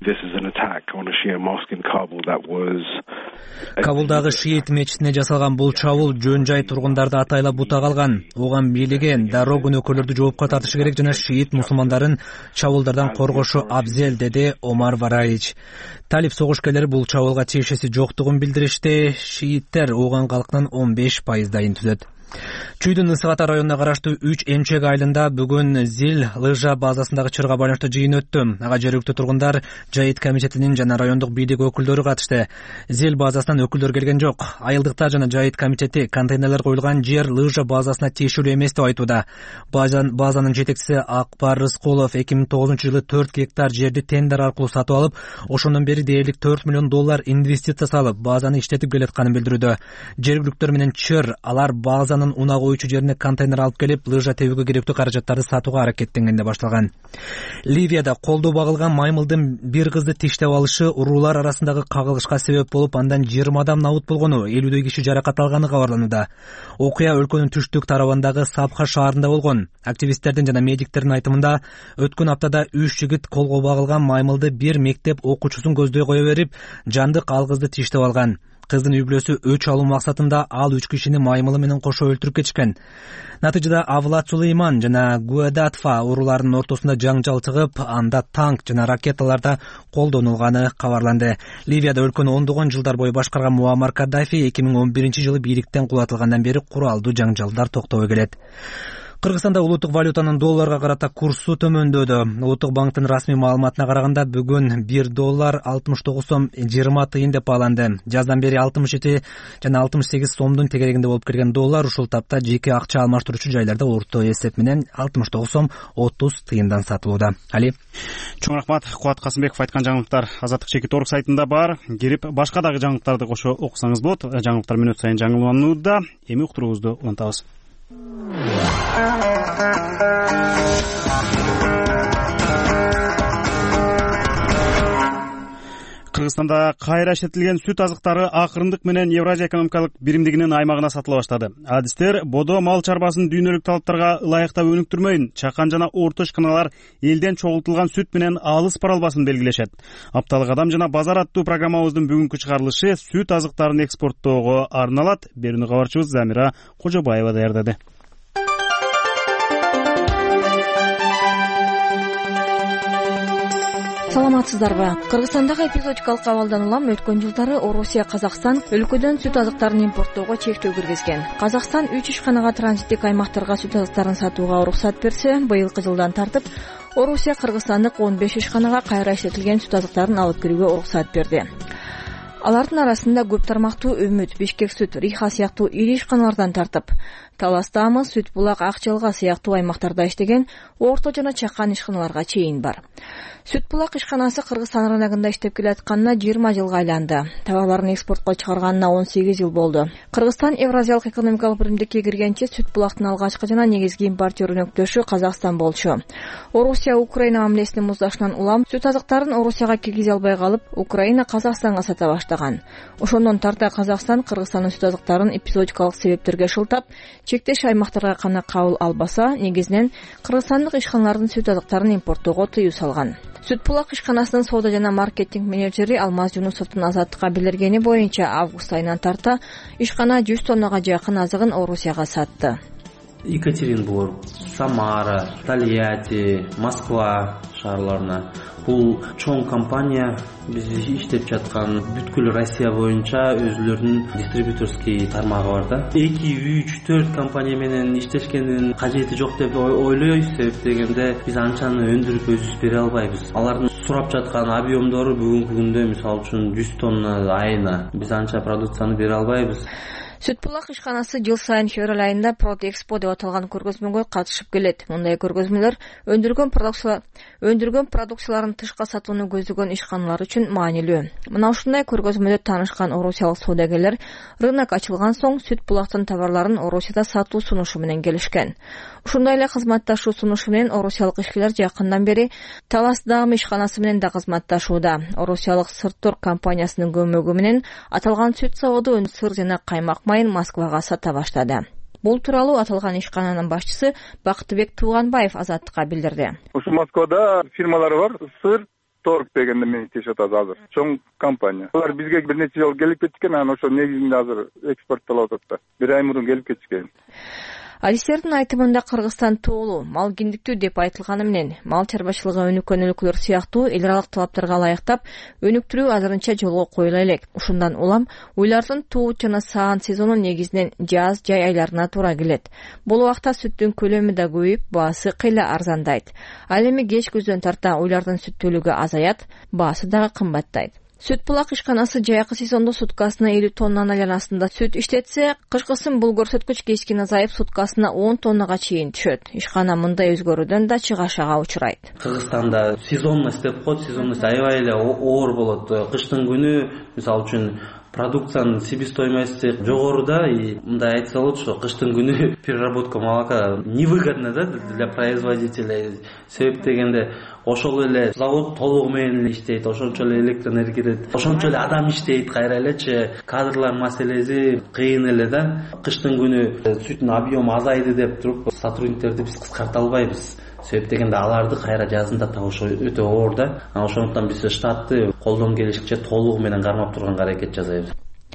Кабулдагы Шиит мечитине жасалган бул чабуул жөн жай тургундарды атайлап бутак алган. Оган бийлиги дароо күнөөкөрлөрдү жоопко тартышы керек жана шиит мусулмандарын чабуулдардан коргошу абзел, деди Омар Вараич. Талип согушкерлери бул чабуулга тиешеси жоктугун билдиришти. Шииттер Оган калкынын он беш пайыздайын түзөт. Чүйдүн Ысык-Ата районуна караштуу үч эмчек айылында бүгүн Зил лыжа базасындагы чырга байланыштуу жыйын өттү. Ага жергиликтүү тургундар, жайыт комитетинин жана райондук бийлик өкүлдөрү катышты. Зил базасынан өкүлдөр келген жок. Айылдыкта жана жайыт комитети контейнерлер коюлган жер лыжа базасына тиешелүү эмес деп айтууда. Базанын жетекчиси Акбар Рыскулов эки миң тогузунчу жылы төрт гектар жерди тендер аркылуу сатып алып, ошондон бери дээрлик төрт миллион доллар инвестиция салып, базаны иштетип келатканын билдирүүдө. Жергиликтөр менен чыр алар базаны унаа коюучу жерине контейнер алып келип, лыжа тебүүгө керектүү каражаттарды сатууга аракеттенгенде башталган. Ливияда колдо багылган маймылдын бир кызды тиштеп алышы уруулар арасындагы кагылышка себеп болуп, андан жыйырма адам набыт болгону, элүүдөй киши жаракат алганы кабарланууда. Окуя өлкөнүн түштүк тарабындагы Сапха шаарында болгон. Активисттердин жана медиктердин айтымында, өткөн аптада үч жигит колго багылган маймылды бир мектеп окуучусун көздөй кое берип, жандык ал кызды тиштеп алган. Кыздын үй бүлөсү өч алуу максатында ал үч кишини маймылы менен кошо өлтүрүп кетишкен. Натыйжада Авлад Сулейман жана Гуэдатфа урууларынын ортосунда жаңжал чыгып, анда танк жана ракеталарда колдонулганы кабарланды. Ливияда өлкөнү ондогон жылдар бою башкарган Муаммар Каддафи эки миң он биринчи жылы бийликтен кулатылгандан бери куралдуу жаңжалдар токтобой келет. Кыргызстанда улуттук валютанын долларга карата курсу төмөндөдү. Улуттук банктын расмий маалыматына караганда бүгүн бир доллар алтымыш тогуз сом жыйырма тыйын деп бааланды. Жаздан бери алтымыш жети жана алтымыш сегиз сомдун тегерегинде болуп келген доллар ушул тапта жеке акча алмаштыруучу жайларда орто эсеп менен алтымыш тогуз сом отуз тыйындан сатылууда. Али. Чоң рахмат. Кубат Касымбеков айткан жаңылыктар Азаттык чекит орг сайтында бар. Кирип башка дагы жаңылыктарды кошо окусаңыз болот. Жаңылыктар мүнөт сайын жаңыланууда. Эми уктуруубузду улантабыз. Кыргызстанда кайра иштетилген сүт азыктары акырындык менен Евразия экономикалык биримдигинин аймагына сатыла баштады. Адистер бодо мал чарбасын дүйнөлүк талаптарга ылайыктап өнүктүрмөйүн, чакан жана орто ишканалар элден чогултулган сүт менен алыс бара албасын белгилешет. Апталык адам жана базар аттуу программабыздын бүгүнкү чыгарылышы сүт азыктарын экспорттоого арналат. Берүүнү кабарчыбыз Замира Кожобаева даярдады. Саламатсыздарбы? Кыргызстандагы эпизодикалык абалдан улам өткөн жылдары Орусия, Казакстан өлкөдөн сүт азыктарын импорттоого чектөө киргизген. Казакстан үч ишканага транзиттик аймактарга сүт азыктарын сатууга уруксат берсе, быйылкы жылдан тартып Орусия кыргызстандык он беш ишканага кайра иштетилген сүт азыктарын алып кирүүгө уруксат берди. Алардын арасында көп тармактуу Үмүт, Бишкек сүт, Риха сыяктуу ири ишканалардан тартып, Талас Тамыз, Сүт булак, Акчалга сыяктуу аймактарда иштеген орто жана чакан ишканаларга чейин бар. Сүт булак ишканасы Кыргызстан рыногунда иштеп келатканына жыйырма жылга айланды. Товарларын экспортко чыгарганына он сегиз жыл болду. Кыргызстан Евразиялык экономикалык биримдикке киргенче сүт булактын алгачкы жана негизги импортер өнөктөшү Казакстан болчу. Орусия Украина мамилесинин муздашынан улам сүт азыктарын Орусияга киргизе албай калып, Украина Казакстанга сата баштаган. Ошондон тарта Казакстан Кыргызстандын сүт азыктарын эпизодикалык себептерге шылтап, чектеш аймактарга гана кабыл албаса, негизинен кыргызстандык ишканалардын сүт азыктарын импорттоого тыюу салган. Сүт булак ишканасынын соода жана маркетинг менеджери Алмаз Жунусовдун Азаттыкка билдиргени боюнча август айынан тарта ишкана жүз тоннага жакын азыгын Орусияга сатты. Екатеринбург, Самара, Тольятти, Москва шаарларына. Бул чоң компания биз иштеп жаткан бүткүл Россия боюнча өзүлөрүнүн дистрибьюторский тармагы бар да. эки, үч, төрт компания менен иштешкендин кажети жок деп ойлойбуз. Себеп дегенде биз анчаны өндүрүп өзүбүз бере албайбыз. Алардын сурап жаткан объемдору бүгүнкү күндө мисалы үчүн жүз тонна айына. Биз анча продукцияны бере албайбыз. Сүт булак ишканасы жыл сайын февраль айында Продэкспо деп аталган көргөзмөгө катышып келет. Мындай көргөзмөлөр өндүргөн продукциялар өндүргөн продукцияларын тышка сатууну көздөгөн ишканалар үчүн маанилүү. Мына ушундай көргөзмөдө таанышкан орусиялык соодагерлер рынок ачылган соң сүт булактын товарларын Орусияда сатуу сунушу менен келишкен. Ушундай эле кызматташуу сунушу менен орусиялык ишкерлер жакындан бери Талас Дам ишканасы менен да кызматташууда. Орусиялык Сыртор компаниясынын көмөгү менен аталган сүт заводу сыр жана каймак майын Москвага сата баштады. Бул тууралуу аталган ишкананын башчысы Бактыбек Тууганбаев Азаттыкка билдирди. Ушу Москвада фирмалары бар, Сыр Торг дегенде мен иштешип атат азыр. Чоң компания. Алар бизге бир нече жыл келип кеткен, анан ошо негизинде азыр экспорттолуп атат да. Бир ай мурун келип кетишкен. Адистердин айтымында Кыргызстан тоолуу, мал киндиктүү деп айтылганы менен мал чарбачылыгы өнүккөн өлкөлөр сыяктуу эл аралык талаптарга ылайыктап өнүктүрүү азырынча жолго коюла элек. Ушундан улам уйлардын туут жана саан сезону негизинен жаз, жай айларына туура келет. Бул убакта сүттүн көлөмү да көбөйүп, баасы кыйла арзандайт. Ал эми кеч көздөн тарта уйлардын сүттүүлүгү азаят, баасы дагы кымбаттайт. Сүт булак ишканасы жайкы сезондо суткасына элүү тоннанын айланасында сүт иштетсе, кышкысын бул көрсөткүч кечкин азайып суткасына он тоннага чейин түшөт. Ишкана мындай өзгөрүүдөн да чыгашага учурайт. Кыргызстанда сезонность деп коет, сезонность аябай эле оор болот. Кыштын күнү, мисалы үчүн, продукциянын себестоимости жогору да, и мындай айтса болот, что кыштын күнү переработка молока невыгодна да для производителей. Себеп дегенде ошол эле завод толугу менен иштейт, ошончо эле электр энергия, ошончо эле адам иштейт, кайра элечи кадрлар маселеси кыйын эле да. Кыштын күнү сүттүн объему азайды деп туруп сотрудниктерди биз кыскарта албайбыз. Себеп дегенде аларды кайра жазында табыш өтө оор да. Ошондуктан биз штатты колдон келишинче толугу менен кармап турганга аракет жасайбыз.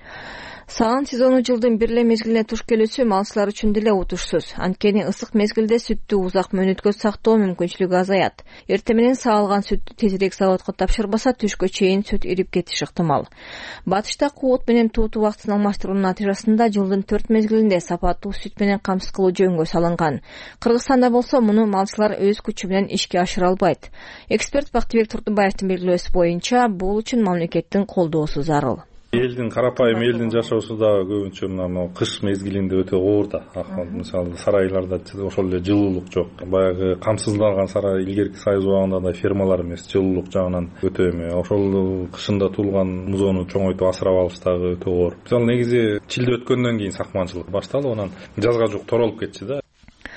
Саан сезону жылдын бир эле мезгилине туш келүүсү малчылар үчүн деле утушсуз. Анткени ысык мезгилде сүттү узак мөөнөткө сактоо мүмкүнчүлүгү азаят. Эрте менен саалган сүттү тезирээк заводко тапшырбаса түшкө чейин сүт ирип кетиши ыктымал. Батышта куут менен туут убактын алмаштыруунун натыйжасында жылдын төрт мезгилинде сапаттуу сүт менен камсыз кылуу жөнгө салынган. Кыргызстанда болсо муну малчылар өз күчү менен ишке ашыра албайт. Эксперт Бактыбек Турдунбаевдин белгилөөсү боюнча бул үчүн мамлекеттин колдоосу зарыл. Элдин карапайым элдин жашоосу да көбүнчө мына кыш мезгилинде өтө оор да. Мисалы сарайларда ошол эле жылуулук жок. Баягы камсыздалган сарай илгерки союз убагында да фермалар эмес, жылуулук жагынан өтө эме. Ошол кышында туулган музоону чоңойтуп асырап алыш дагы өтө оор. Мисалы негизи чилде өткөндөн кийин сакманчылык башталып, анан жазга жук торолуп кетчү да.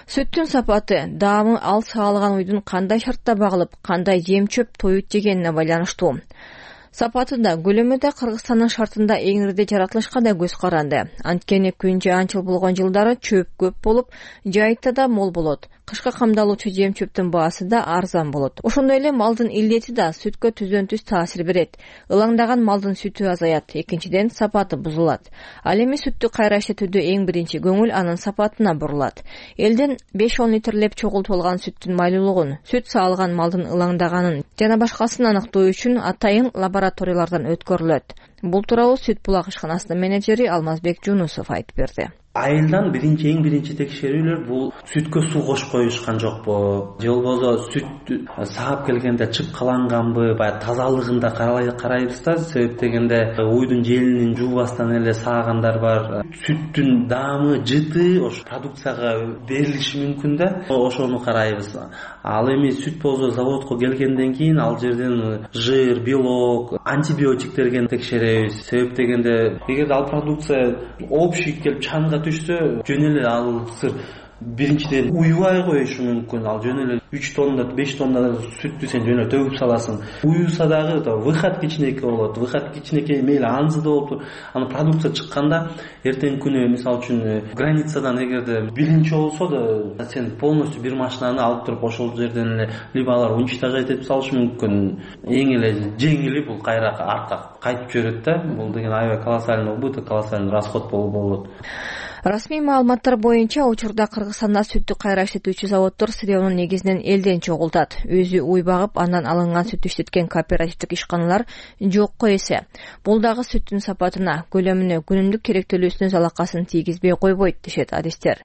Сүттүн сапаты, даамы ал саалган уйдун кандай шартта багылып, кандай жем чөп тоют жегенине байланыштуу. Сапаты да, көлөмү да Кыргызстандын шартында эңирде жаратылышка да көз каранды. Анткени күн жаанчыл болгон жылдары чөп көп болуп, жайытта да мол болот. Кышка камдалуучу жем чөптүн баасы да арзан болот. Ошондой эле малдын илдети да сүткө түздөн түз таасир берет. Ылаңдаган малдын сүтү азаят, экинчиден сапаты бузулат. Ал эми сүттү кайра иштетүүдө эң биринчи көңүл анын сапатына бурулат. Элден беш он литрлеп чогултуп алган сүттүн майлуулугун, сүт саалган малдын ылаңдаганын жана башкасын аныктоо үчүн атайын лабораториялардан өткөрүлөт. Бул тууралуу Сүт булак ишканасынын менеджери Алмазбек Жунусов айтып берди. Айылдан биринчи эң биринчи текшерүүлөр бул сүткө суу кошуп коюшкан жокпу, же болбосо сүт саап келгенде чыпкаланганбы, баягы тазалыгында карайбыз да. Себеп дегенде уйдун желинин жуубастан эле саагандар бар. Сүттүн даамы, жыты ошо продукцияга берилиши мүмкүн да. Ошону карайбыз. Ал эми сүт болсо заводко келгенден кийин ал жерден жир, белок, антибиотиктерге текшеребиз. Себеп дегенде эгер ал продукция общий келип чанга түшсө, жөн эле ал сыр биринчиден уюбай коюшу мүмкүн. Ал жөн эле үч тонна, беш тонна сүттү сен жөн эле төгүп саласың. Уюса дагы выход кичинекей болот. Выход кичинекей мейли анзы да болуп, аны продукция чыкканда эртең күнү мисалы үчүн границадан эгерде биринчи болсо да сен полностью бир машинаны алып туруп ошол жерден эле либо алар уничтожать этип салышы мүмкүн. Эң эле жеңили бул кайра артка кайтып жиберет да. Бул деген аябай колоссальный убыток, колоссальный расход болот. Расмий маалыматтар боюнча учурда Кыргызстанда сүттү кайра иштетүүчү заводдор сырьёнун негизинен элден чогултат. Өзү уй багып, андан алынган сүт иштеткен кооперативдик ишканалар жокко эсе. Бул дагы сүттүн сапатына, көлөмүнө, күнүмдүк керектөлүүсүнө залакасын тийгизбей койбойт, дешет адистер.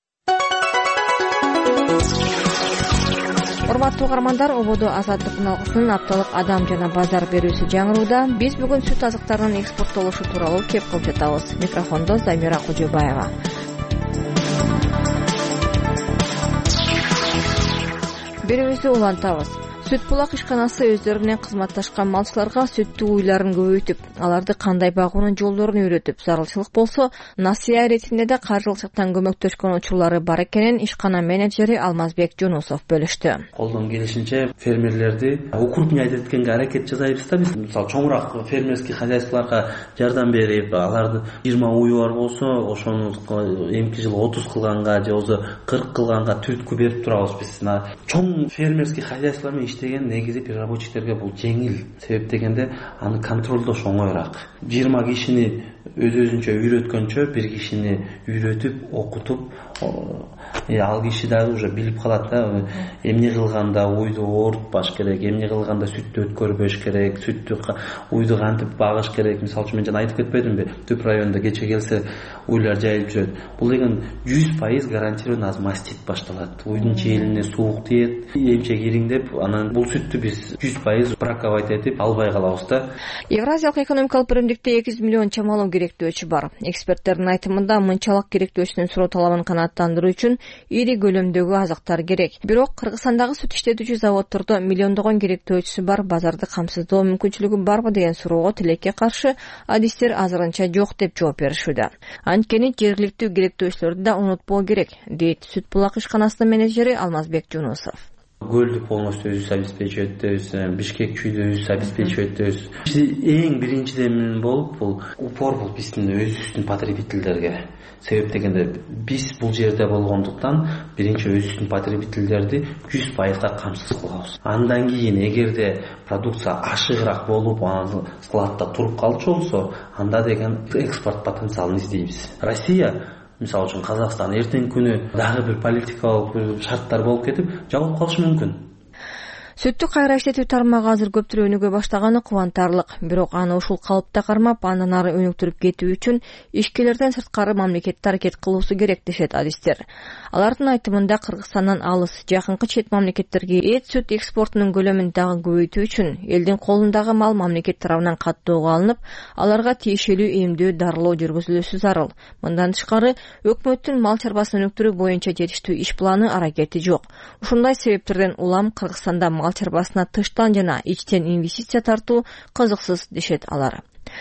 Урматтуу угармандар, ободо азаттык алгысынын апталык адам жана базар берүүсү жаңырууда. Биз бүгүн сүт азыктарынын экспорттолушу тууралуу кеп кылып жатабыз. Микрофондо Замира Кожобаева. Берүүбүздү улантабыз. Сүт булак ишканасы өздөрү менен кызматташкан малчыларга сүттүү уйларын көбөйтүп, аларды кандай багуунун жолдорун үйрөтүп, зарылчылык болсо насыя иретинде да каржылык жактан көмөктөшкөн учурлары бар экенин ишкана менеджери Алмазбек Жунусов бөлүштү. Колдон келишинче фермерлерди укрупнять эткенге аракет жасайбыз да. Биз мисалы чоңураак фермерский хозяйстволорго жардам берип, аларды жыйырма уyu бар болсо, ошону эмки жылы отуз кылганга же болбосо кырк кылганга түрткү берип турабыз биз. Чоң фермерский хозяйстволор менен деген негизи переработчиктерге бул жеңил. Себеп дегенде аны контролдош оңоюраак. жыйырма кишини өз-өзүнчө үйрөткөнчө бир кишини үйрөтүп, окутуп, ал киши дагы уже билип калат да. Эмне кылганда уйду оорутпаш керек, эмне кылганда сүттү өткөрбөш керек, сүттү уйду кантип багыш керек. Мисалы үчүн мен жана айтып кетпедимби? Түп районда кече келсе уйлар жайылып жүрөт. Бул деген жүз пайыз гарантированно мастит башталат. Уйдун челине суук тиет, эмчек ириңдеп, анан бул сүттү биз жүз пайыз браковать этип албай калабыз да. Евразиялык экономикалык биримдикте эки жүз миллион чамалуу керектөөчү бар. Эксперттердин айтымында мынчалык керектөөчүнүн суроо талабын канааттандыруу үчүн ири көлөмдөгү азыктар керек. Бирок Кыргызстандагы сүт иштетүүчү заводдордо миллиондогон керектөөчүсү бар, базарды камсыздоо мүмкүнчүлүгү барбы деген суроого тилекке каршы адистер азырынча жок деп жооп беришүүдө. Анткени жергиликтүү керектөөчүлөрдү да унутпоо керек, дейт Сүт булак ишканасынын менеджери Алмазбек Жунусов. Көлдү полностью өзүбүз обеспечивать этебиз, Бишкек чүйдү өзүбүз обеспечивать этебиз. Эң биринчиден болуп бул упор бул биздин өзүбүздүн потребительдерге. Себеп дегенде биз бул жерде болгондуктан биринчи өзүбүздүн потребительдерди жүз пайызга камсыз кылабыз. Андан кийин эгерде продукция ашыгыраак болуп, анан складда туруп калчу болсо, анда деген экспорт потенциалын издейбиз. Россия мисалы үчүн Казакстан эртең күнү дагы бир политикалык шарттар болуп кетип жабылып калышы мүмкүн. Сүттү кайра иштетүү тармагы азыр көптүр өнүгө баштаганы кубантарлык. Бирок аны ушул калыпта кармап, андан ары өнүктүрүп кетүү үчүн ишкерлерден сырткары мамлекетте аракет кылуусу керек, дешет адистер. Алардын айтымында Кыргызстандан алыс, жакынкы чет мамлекеттерге эт сүт экспортунун көлөмүн дагы көбөйтүү үчүн элдин колундагы мал мамлекет тарабынан каттоого алынып, аларга тиешелүү эмдөө дарылоо жүргүзүлүшү зарыл. Мындан тышкары, өкмөттүн мал чарбасын өнүктүрүү боюнча жетиштүү иш планы, аракети жок. Ушундай себептерден улам Кыргызстанда мал чарбасына тыштан жана ичтен инвестиция тартуу кызыксыз, дешет алар.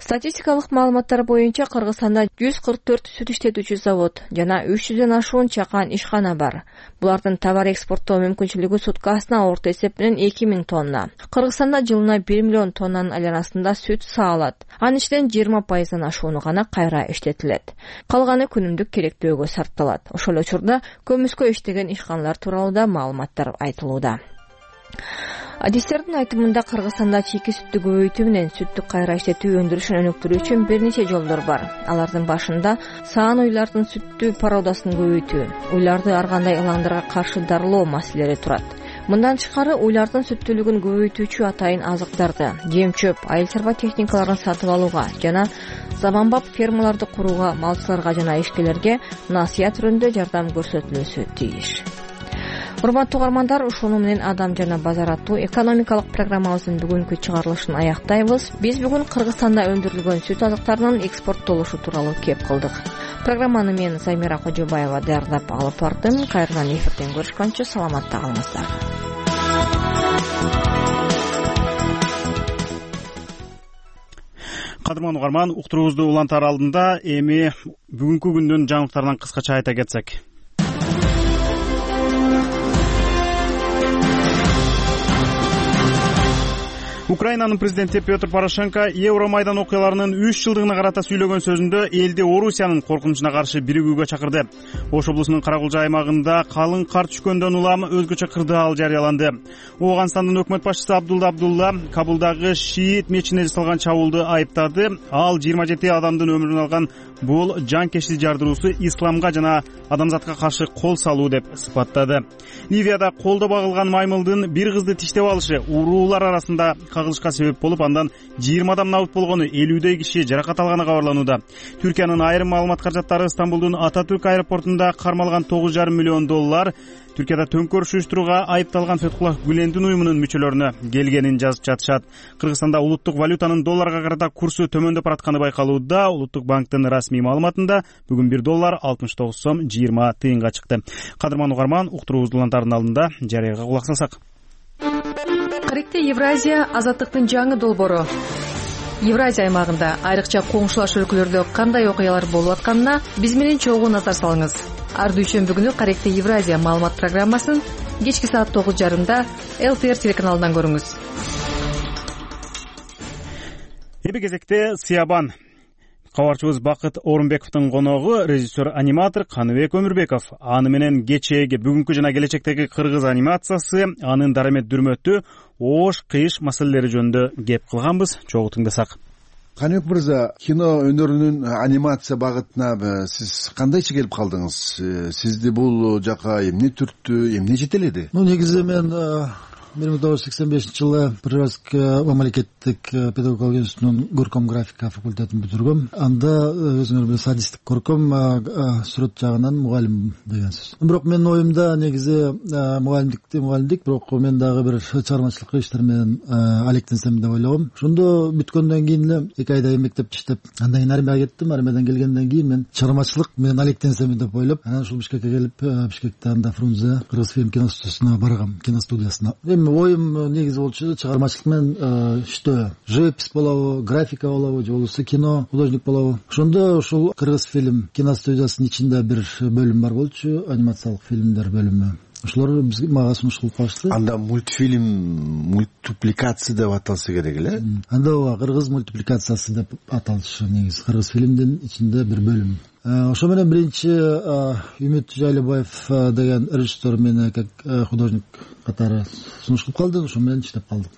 Статистикалык маалыматтар боюнча Кыргызстанда жүз кырк төрт сүт иштетүүчү завод жана үч жүздөн ашуун чакан ишкана бар. Булардын товар экспорттоо мүмкүнчүлүгү суткасына орто эсеп менен эки миң тонна. Кыргызстанда жылына бир миллион тоннанын айланасында сүт саалат. Анын ичинен жыйырма пайыздан ашууну гана кайра иштетилет. Калганы күнүмдүк керектөөгө сарпталат. Ошол учурда көмүскө иштеген ишканалар тууралуу да маалыматтар айтылууда. Адистердин айтымында Кыргызстанда чийки сүттү көбөйтүү менен сүттү кайра иштетүү өндүрүшүн өнүктүрүү үчүн бир нече жолдор бар. Алардын башында саан уйлардын сүттү породасын көбөйтүү, уйларды ар кандай ылаңдарга каршы дарылоо маселелери турат. Мындан тышкары уйлардын сүттүүлүгүн көбөйтүүчү атайын азыктарды, жем-чөп, айыл чарба техникаларын сатып алууга жана заманбап фермаларды курууга малчыларга жана ишкерлерге насыят түрүндө жардам көрсөтүлүшү тийиш. Урматтуу угармандар, ушуну менен Адам жана базар аттуу экономикалык программабыздын бүгүнкү чыгарылышын аяктайбыз. Биз бүгүн Кыргызстанда өндүрүлгөн сүт азыктарынын экспорттолушу тууралуу кеп кылдык. Программаны мен Замира Кожобаева даярдап алып бардым. Кайрадан эфирден көрүшкөнчө саламатта калыңыздар. Кадырман угарман, уктуруубузду улантаар алдында эми бүгүнкү күндүн жаңылыктарынан кыскача айта кетсек. Украинанын президенти Петр Порошенко Евромайдан окуяларынын үч жылдыгына карата сүйлөгөн сөзүндө элди Орусиянын коркунучуна каршы биригүүгө чакырды. Ош облусунун Каракулжа аймагында калың кар түшкөндөн улам өзгөчө кырдаал жарыяланды. Ооганстандын өкмөт башчысы Абдулла Абдулла Кабулдагы шиит мечитине жасалган чабуулду айыптады. Ал жыйырма жети адамдын өмүрүн алган бул жанкечти жардыруусу исламга жана адамзатка каршы кол салуу деп сыпаттады. Ливияда колдо багылган маймылдын бир кызды тиштеп алышы уруулар арасында кагылышка себеп болуп, андан жыйырма адам набыт болгону, элүүдөй киши жаракат алганы кабарланууда. Түркиянын айрым маалымат каражаттары Стамбулдун Ататүрк аэропортунда кармалган тогуз жарым миллион доллар Түркияда төңкөрүш уюштурууга айыпталган Фетхуллах Гүлендин уюмунун мүчөлөрүнө келгенин жазып жатышат. Кыргызстанда улуттук валютанын долларга карата курсу төмөндөп баратканы байкалууда. Улуттук банктын расмий маалыматында бүгүн бир доллар алтымыш тогуз сом жыйырма тыйынга чыкты. Кадырман угарман, уктуруубузду улантаардын алдында жарыяга кулак салсак. Каректе Евразия азаттыктын жаңы долбоору. Евразия аймагында айрыкча коңшулаш өлкөлөрдө кандай окуялар болуп атканына биз менен чогуу назар салыңыз. Ар дүйшөмбү күнү Каректе Евразия маалымат программасын кечки саат тогуз жарымда эл ти эр телеканалынан көрүңүз. Эми кезекте Сыябан. Кабарчыбыз Бакыт Орунбековдун коногу режиссер аниматор Каныбек Өмүрбеков. Аны менен кечээги, бүгүнкү жана келечектеги кыргыз анимациясы, анын дарамет дүрмөтү, ош, кыйыш маселелери жөнүндө кеп кылганбыз. Чогуу тыңдасак. Каныбек мырза, кино өнөрүнүн анимация багытына сиз кандайча келип калдыңыз? Сизди бул жака эмне түрттү, эмне жетеледи? Ну, негизи мен бир миң тогуз жүз сексен бешинчи жылы Приволжск мамлекеттик педагогикалык институтунун көркөм графика факультетин бүтүргөм. Анда өзүңөр билесиз, садисттик көркөм сүрөт жагынан мугалим деген сөз. Бирок менин оюмда негизи мугалимдикти мугалимдик, бирок мен дагы бир чыгармачылык иштер менен алектенсем деп ойлогом. Ошондо бүткөндөн кийин эле эки айдай мектепте иштеп, андан кийин армияга кеттим. Армиядан келгенден кийин мен чыгармачылык менен алектенсем деп ойлоп, анан ушул Бишкекке келип, Бишкекте анда Фрунзе Кыргызфильм киностудиясына баргам, киностудиясына. Оюм негизи болчу чыгармачылык менен иштөө. Живопись болобу, графика болобу, же болбосо кино, художник болобу. Ошондо ушул Кыргызфильм киностудиясынын ичинде бир бөлүм бар болчу, анимациялык фильмдер бөлүмү. Ошолор бизге мага сунуш кылып калышты. Анда мультфильм, мультипликация деп аталса керек эле. Анда ооба, кыргыз мультипликациясы деп аталышы негизи. Кыргызфильмдин ичинде бир бөлүм. Ошо менен биринчи Үмүт Жайлыбаев деген режиссер мени как художник катары сунуш кылып калды. Ошо менен иштеп калдык.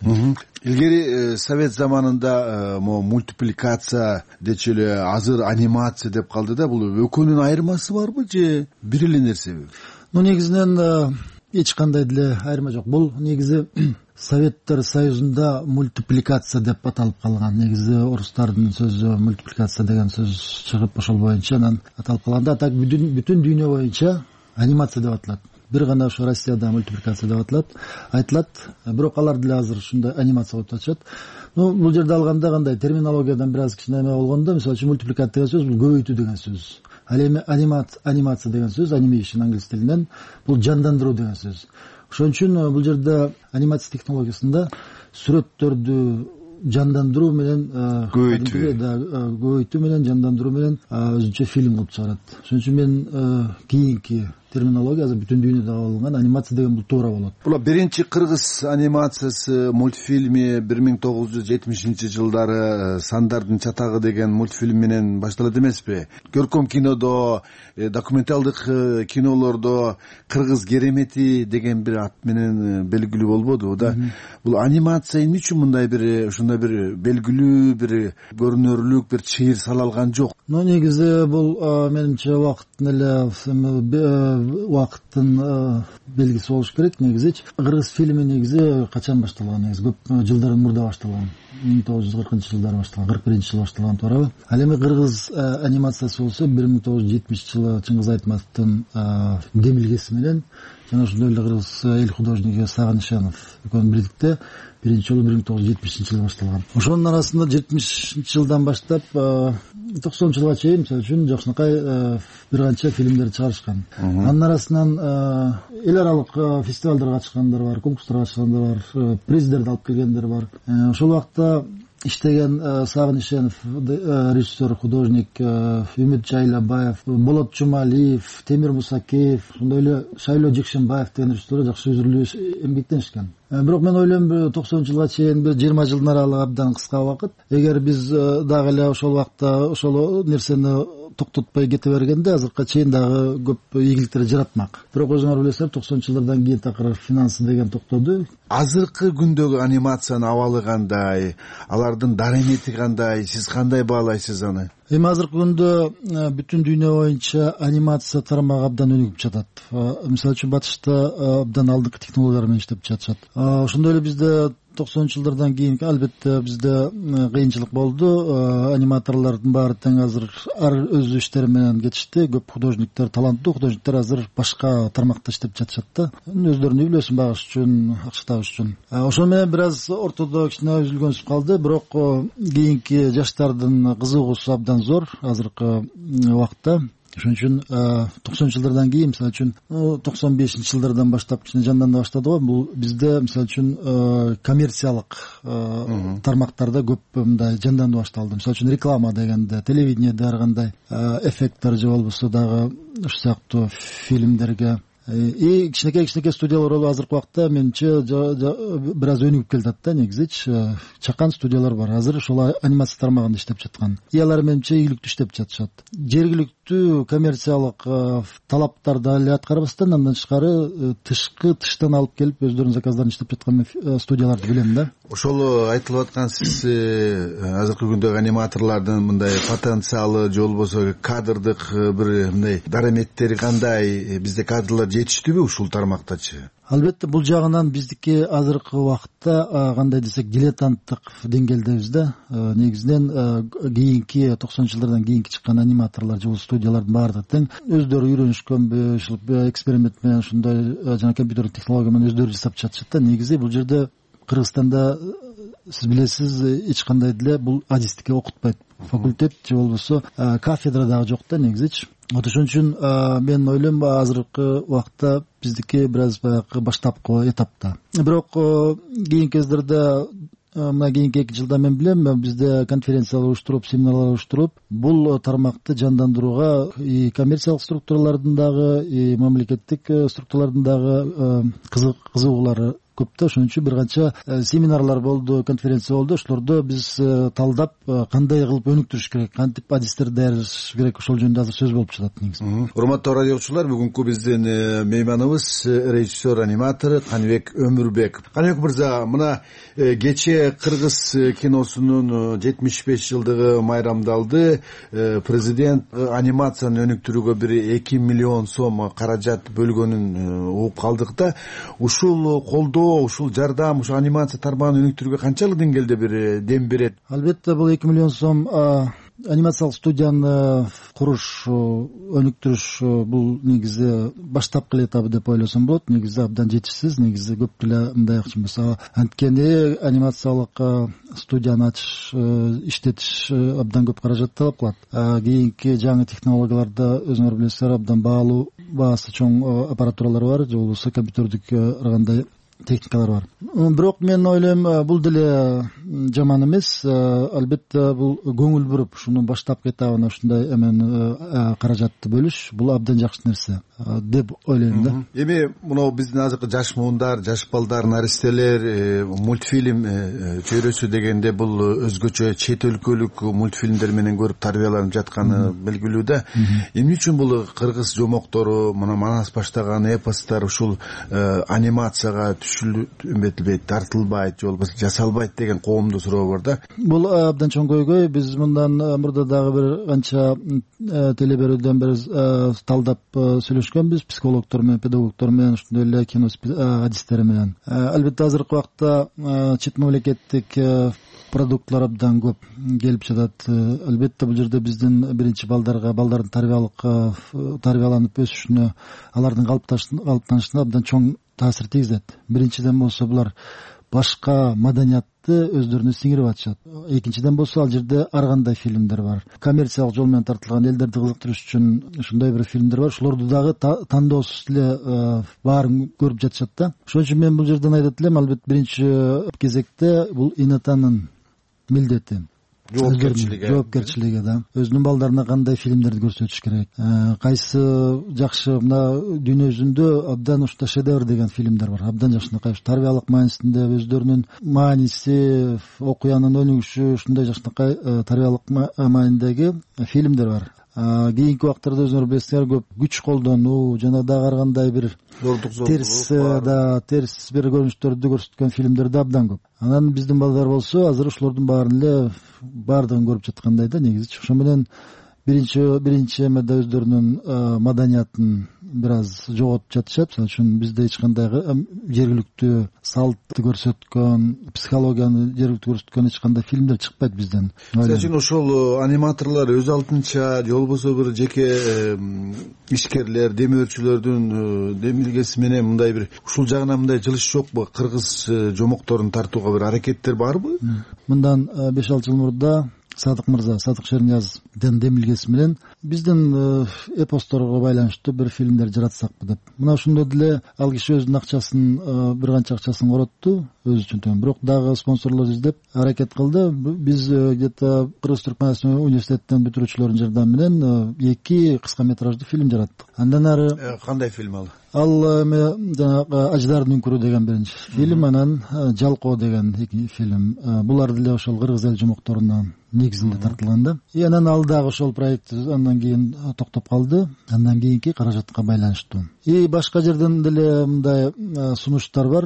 Илгери совет заманында мо мультипликация дечи эле, азыр анимация деп калды да, бул экөөнүн айырмасы барбы же бир эле нерсеби? Ну, негизинен эч кандай деле айырма жок. Бул негизи Советтер Союзунда мультипликация деп аталып калган. Негизи орустардын сөзү мультипликация деген сөз чыгып, ошол боюнча анан аталып калганда, так бүтүн дүйнө боюнча анимация деп аталат. Бир гана ошо Россияда мультипликация деп аталат, айтылат. Бирок алар деле азыр ушундай анимация деп аташат. Ну, бул жерде алганда кандай терминологиядан бир аз кичине эме болгондо, мисалы үчүн мультипликация деген сөз бул көбөйтүү деген сөз. Ал эми анимация деген сөз, animation англис тилинен, бул жандандыруу деген сөз. Ошон үчүн бул жерде анимация технологиясында сүрөттөрдү жандандыруу менен көбөйтүү көбөйтүү менен жандандыруу менен өзүнчө фильм кылып чыгарат. Ошон үчүн мен кийинки терминология азыр бүтүн дүйнөдө кабыл алынган анимация деген бул туура болот. Бул биринчи кыргыз анимациясы мультфильми бир миң тогуз жүз жетимишинчи жылдары Сандардын чатагы деген мультфильм менен башталат эмеспи? Көркөм кинодо, документалдык кинолордо кыргыз керемети деген бир ат менен белгилүү болбодубу да? Бул анимация эмне үчүн мындай бир ушундай бир белгилүү бир көрүнөрлүк бир чыйыр сала алган жок? Ну негизи бул менимче убакыттын эле убакыттын белгиси болуш керек. Негизичи кыргыз фильми негизи качан башталган? Негизи көп жылдар мурда башталган. миң тогуз жүз кыркынчы жылдары башталган, кырк биринчи жылы башталган, туурабы? Ал эми кыргыз анимациясы болсо бир миң тогуз жүз жетимишинчи жылы Чыңгыз Айтматовдун демилгеси менен жана ошондой эле кыргыз эл художниги Сагын Ишенов экөөнүн бирдикте биринчи жолу бир миң тогуз жүз жетимишинчи жылы башталган. Ошонун арасында жетимишинчи жылдан баштап токсонунчу жылга чейин мисалы үчүн жакшынакай бир канча фильмдерди чыгарышкан. Анын арасынан эл аралык фестивалдарга катышкандар бар, конкурстарга катышкандар бар, приздерди алып келгендер бар. Ошол убакта иштеген Сагын Ишенов, режиссер, художник, Үмүт Жайлабаев, Болот Жумалиев, Темир Мусакеев, ошондой эле Шайло Жекшенбаев деген режиссерлор жакшы өзүрлүү эмгектенишкен. Бирок мен ойлойм токсонунчу жылга чейин бир жыйырма жылдын аралыгы абдан кыска убакыт. Эгер биз дагы эле ошол убакта ошол нерсени токтотпой кете бергенде азыркыга чейин дагы көп ийгиликтер жаратмак. Бирок өзүңөр билесиздер, токсонунчу жылдардан кийин такыр финансы деген токтоду. Азыркы күндөгү анимациянын абалы кандай, алардын дарамети кандай, сиз кандай баалайсыз аны? Эми азыркы күндө бүтүн дүйнө боюнча анимация тармагы абдан өнүгүп жатат. Мисалы үчүн батышта абдан алдыңкы технологиялар менен иштеп жатышат. Ошондой эле бизде токсонунчу жылдардан кийин албетте бизде кыйынчылык болду. Аниматорлордун баары тең азыр ар өз иштери менен кетишти. Көп художниктер, таланттуу художниктер азыр башка тармакта иштеп жатышат да. Өздөрүнүн үйлөсүн багыш үчүн, акча табыш үчүн. Ошол менен бир аз ортодо кичине үзүлгөнсүп калды. Бирок кийинки жаштардын кызыгуусу абдан зор азыркы убакытта. Ошон үчүн токсонунчу жылдардан кийин мисалы үчүн токсон бешинчи жылдардан баштап кичине жандана баштады го. Бул бизде мисалы үчүн коммерциялык тармактарда көп мындай жандана башталды. Мисалы үчүн реклама дегенде, телевидениеде ар кандай эффекттер же болбосо дагы ушул сыяктуу фильмдерге и кичинекей кичинекей студиялар болуп азыркы убакта менимче бир аз өнүгүп келатат да. Негизичи чакан студиялар бар. Азыр ошол анимация тармагында иштеп жаткан. И алар менимче ийгиликтүү иштеп жатышат. Жергиликтүү коммерциялык талаптарды эле аткарбастан андан тышкары тышкы тыштан алып келип өздөрүнүн заказдарын иштеп жаткан студияларды билем да. Ошол айтылып аткан сиз азыркы күндөгү аниматорлордун мындай потенциалы же болбосо кадрдык бир мындай дараметтери кандай? Бизде кадрлар жетиштүүбү ушул тармактачы? Албетте бул жагынан биздики азыркы убакытта кандай десек дилетанттык деңгээлдебиз да. Негизинен кийинки токсонунчу жылдардан кийинки чыккан аниматорлор же студиялардын баардыгы тең өздөрү үйрөнүшкөнбү, ушул эксперимент менен ушундай жана компьютерлик технология менен өздөрү жасап жатышат да. Негизи бул жерде Кыргызстанда сиз билесиз эч кандай деле бул адистикке окутпайт. Факультет же болбосо кафедра дагы жок да негизичи. Ошон үчүн мен ойлойм азыркы убакытта биздики бир аз баягы баштапкы этапта. Бирок кийинки кездерде мына кийинки эки жылда мен билем бизде конференциялар уюштуруп, семинарлар уюштуруп бул тармакты жандандырууга и коммерциялык структуралардын дагы, и мамлекеттик структуралардын дагы кызыгуулары көп да. Ошон үчүн бир канча семинарлар болду, конференция болду. Ошолордо биз талдап кандай кылып өнүктүрүш керек, кантип адистерди даярдаш керек, ошол жөнүндө азыр сөз болуп жатат негизи. Урматтуу радио угуучулар, бүгүнкү биздин мейманыбыз режиссер, аниматор Каныбек Өмүрбек. Каныбек мырза, мына кечээ кыргыз киносунун жетимиш беш жылдыгы майрамдалды. Президент анимацияны өнүктүрүүгө бир эки миллион сом каражат бөлгөнүн угуп калдык да. Ушул колдоо, ушул жардам, ушул анимация тармагын өнүктүрүүгө канчалык деңгээлде бир дем берет? Албетте бул эки миллион сом анимациялык студияны куруш, өнүктүрүш бул негизи баштапкы этабы деп ойлосом болот. Негизи абдан жетишсиз, негизи көп деле мындай акча эмес. Анткени анимациялык студияны ачыш, иштетиш абдан көп каражат талап кылат. Кийинки жаңы технологияларда өзүңөр билесиздер абдан баалуу, баасы чоң аппаратуралар бар, же болбосо компьютердик ар кандай техникалар бар. Бирок мен ойлойм бул деле жаман эмес. Албетте бул көңүл буруп ушуну баштапкы этабына ушундай эмени каражатты бөлүш бул абдан жакшы нерсе деп ойлойм да. Эми мына биздин азыркы жаш муундар, жаш балдар, наристелер мультфильм чөйрөсү дегенде бул өзгөчө чет өлкөлүк мультфильмдер менен көрүп тарбияланып жатканы белгилүү да. Эмне үчүн бул кыргыз жомоктору, мына Манас баштаган эпостор ушул анимацияга түшүлбөйт, тартылбайт, же болбосо жасалбайт деген коомдуу суроо бар да. Бул абдан чоң көйгөй. Биз мындан мурда дагы бир канча телеберүүдөн бери талдап сүйлөшкөнбүз психологдор менен, педагогдор менен, ошондой эле кино адистери менен. Албетте азыркы убакта чет мамлекеттик продуктлар абдан көп келип жатат. Албетте бул жерде биздин биринчи балдарга, балдардын тарбиялык тарбияланып өсүшүнө, алардын калыптанышына абдан чоң таасир тийгизет. Биринчиден болсо булар башка маданиятты өздөрүнө сиңирип атышат. Экинчиден болсо ал жерде ар кандай фильмдер бар. Коммерциялык жол менен тартылган, элдерди кызыктырыш үчүн ушундай бир фильмдер бар. Ошолорду дагы тандоосуз эле баарын көрүп жатышат да. Ошон үчүн мен бул жерден айтат элем, албетте биринчи кезекте бул энатанын милдети, жоопкерчилиги жоопкерчилиги да. Өзүнүн балдарына кандай фильмдерди көрсөтүш керек, кайсы жакшы, мына дүйнө жүзүндө абдан ушундай шедевр деген фильмдер бар, абдан жакшынакай тарбиялык маанисинде, өздөрүнүн мааниси, окуянын өнүгүшү ушундай жакшынакай тарбиялык маанидеги фильмдер бар. Кийинки убактарда өзүңөр билесиңер, көп күч колдонуу жана дагы ар кандай бир терс да терс бир көрүнүштөрдү көрсөткөн фильмдер да абдан көп. Анан биздин балдар болсо азыр ушулордун баарын эле баардыгын көрүп жаткандай да негизи. Ошо менен биринчи биринчи эмеде өздөрүнүн маданиятын бир аз жоготуп жатышат. Мисалы үчүн бизде эч кандай жергиликтүү салтты көрсөткөн, психологияны жергиликтүү көрсөткөн эч кандай фильмдер чыкпайт бизден. Мисалы үчүн ошол аниматорлор өз алдынча же болбосо бир жеке ишкерлер, демөөрчүлөрдүн демилгеси менен мындай бир ушул жагынан мындай жылыш жокпу? Кыргыз жомокторун тартууга бир аракеттер барбы? Мындан беш алты жыл мурда Садык мырза, Садык Шерниязовдун демилгеси менен биздин эпосторго байланыштуу бир фильмдер жаратсакпы деп. Мына ошондой деле ал киши өзүнүн акчасын, бир канча акчасын коротту өзү үчүн, бирок дагы спонсорлор издеп аракет кылды. Биз где-то Кыргыз Түркмөнстан университетинен бүтүрүүчүлөрдүн жардамы менен эки кыска метраждуу фильм жараттык. Андан ары кандай фильм ал? Ал эми жанагы Аждардын үңкүрү деген биринчи фильм, анан Жалкоо деген эки фильм. Булар деле ошол кыргыз эл жомокторунан негизинде тартылган да. И анан ал дагы ошол проект андан кийин токтоп калды. Андан кийинки каражатка байланыштуу. И башка жерден деле мындай сунуштар бар.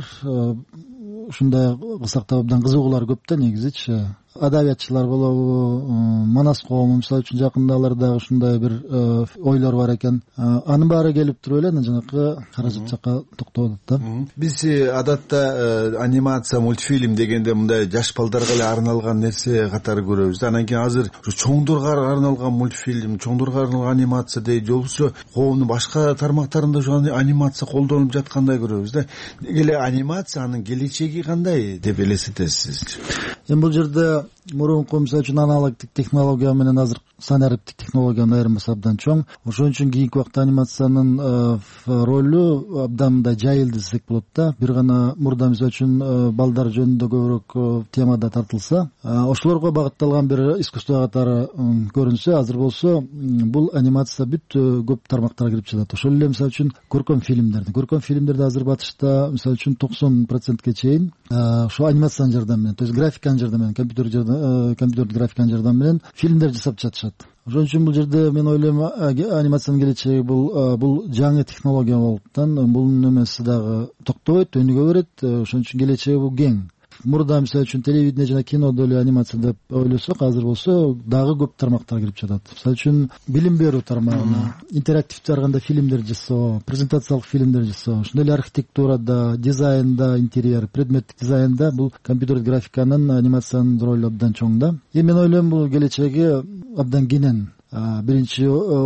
Ушундай кылсак да абдан кызыгуулар көп да негизичи. Адабиятчылар болобу, Манас коому мисалы үчүн жакында аларда ушундай бир ойлор бар экен. Анын баары келип туруп эле жанакы каражат жакка токтоп атат да. Биз адатта анимация, мультфильм дегенде мындай жаш балдарга эле арналган нерсе катары көрөбүз. Анан кийин азыр чоңдорго арналган мультфильм, чоңдорго арналган анимация дейт, же болбосо коомдун башка тармактарында ошо анимация колдонулуп жаткандай көрөбүз да. Эле анимациянын келечеги кандай деп элестетесиз? Эми бул жерде мурунку мисалы үчүн аналогтик технология менен азыр санариптик технологиянын айырмасы абдан чоң. Ошон үчүн кийинки убакта анимациянын ролу абдан мындай жайылды десек болот да. Бир гана мурда мисалы үчүн балдар жөнүндө көбүрөөк темада тартылса, ошолорго багытталган бир искусство катары көрүнсө, азыр болсо бул анимация бүт көп тармактарга кирип жатат. Ошол эле мисалы үчүн көркөм фильмдерди. Көркөм фильмдерди азыр батышта мисалы үчүн токсон процентке чейин ошо анимациянын жардамы менен, то есть графиканын жардамы менен, компьютер жардамы, компьютер графиканын жардамы менен фильмдер жасап жатышат. Ошон үчүн бул жерде мен ойлойм анимациянын келечеги бул бул жаңы технология болуптан бунун эмеси дагы токтобойт, өнүгө берет. Ошон үчүн келечеги бул кең. Мурда мисалы үчүн телевидение жана кинодо эле анимация деп ойлосок, азыр болсо дагы көп тармактар кирип жатат. Мисалы үчүн билим берүү тармагына, интерактивдүү ар кандай фильмдер жасоо, презентациялык фильмдер жасоо, ошондой эле архитектурада, дизайнда, интерьер, предметтик дизайнда бул компьютер графиканын, анимациянын ролу абдан чоң да. И мен ойлойм бул келечеги абдан кенен. Биринчи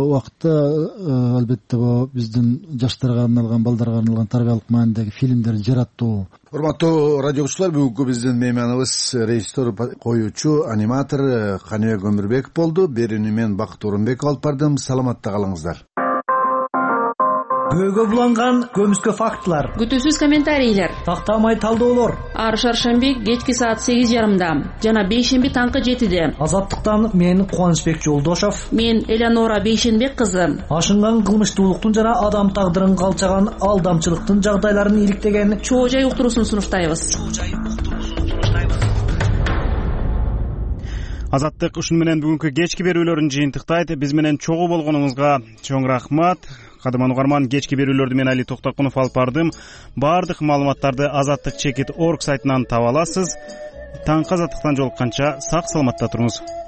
убакта албетте бул биздин жаштарга арналган, балдарга арналган тарбиялык маанидеги фильмдер жараттуу. Урматтуу радио угуучулар, бүгүнкү биздин мейманыбыз режиссер, коюучу, аниматор Каныбек Өмүрбеков болду. Берүүнү мен Бакыт Орунбеков алып бардым. Саламатта калыңыздар. күбөгө буланган көмүскө фактылар, күтүүсүз комментарийлер, тактамай талдоолор. Ар шаршемби кечки саат сегиз жарымда жана бейшемби таңкы жетиде. Азаттыктан мен Кубанычбек Жолдошов, мен Элеонора Бейшенбек кызы. Ашынган кылмыштуулуктун жана адам тагдырын калчаган алдамчылыктын жагдайларын иликтеген чоо жай уктуруусун сунуштайбыз. Азаттык ушун менен бүгүнкү кечки берүүлөрүн жыйынтыктайт. Биз менен чогуу болгонуңузга чоң рахмат. Кадырман угарман, кечки берүүлөрдү мен Али Токтокунов алып бардым. Баардык маалыматтарды азаттык чекит точка орг сайтынан таба аласыз. Таңкы азаттыктан жолукканча сак саламатта туруңуз.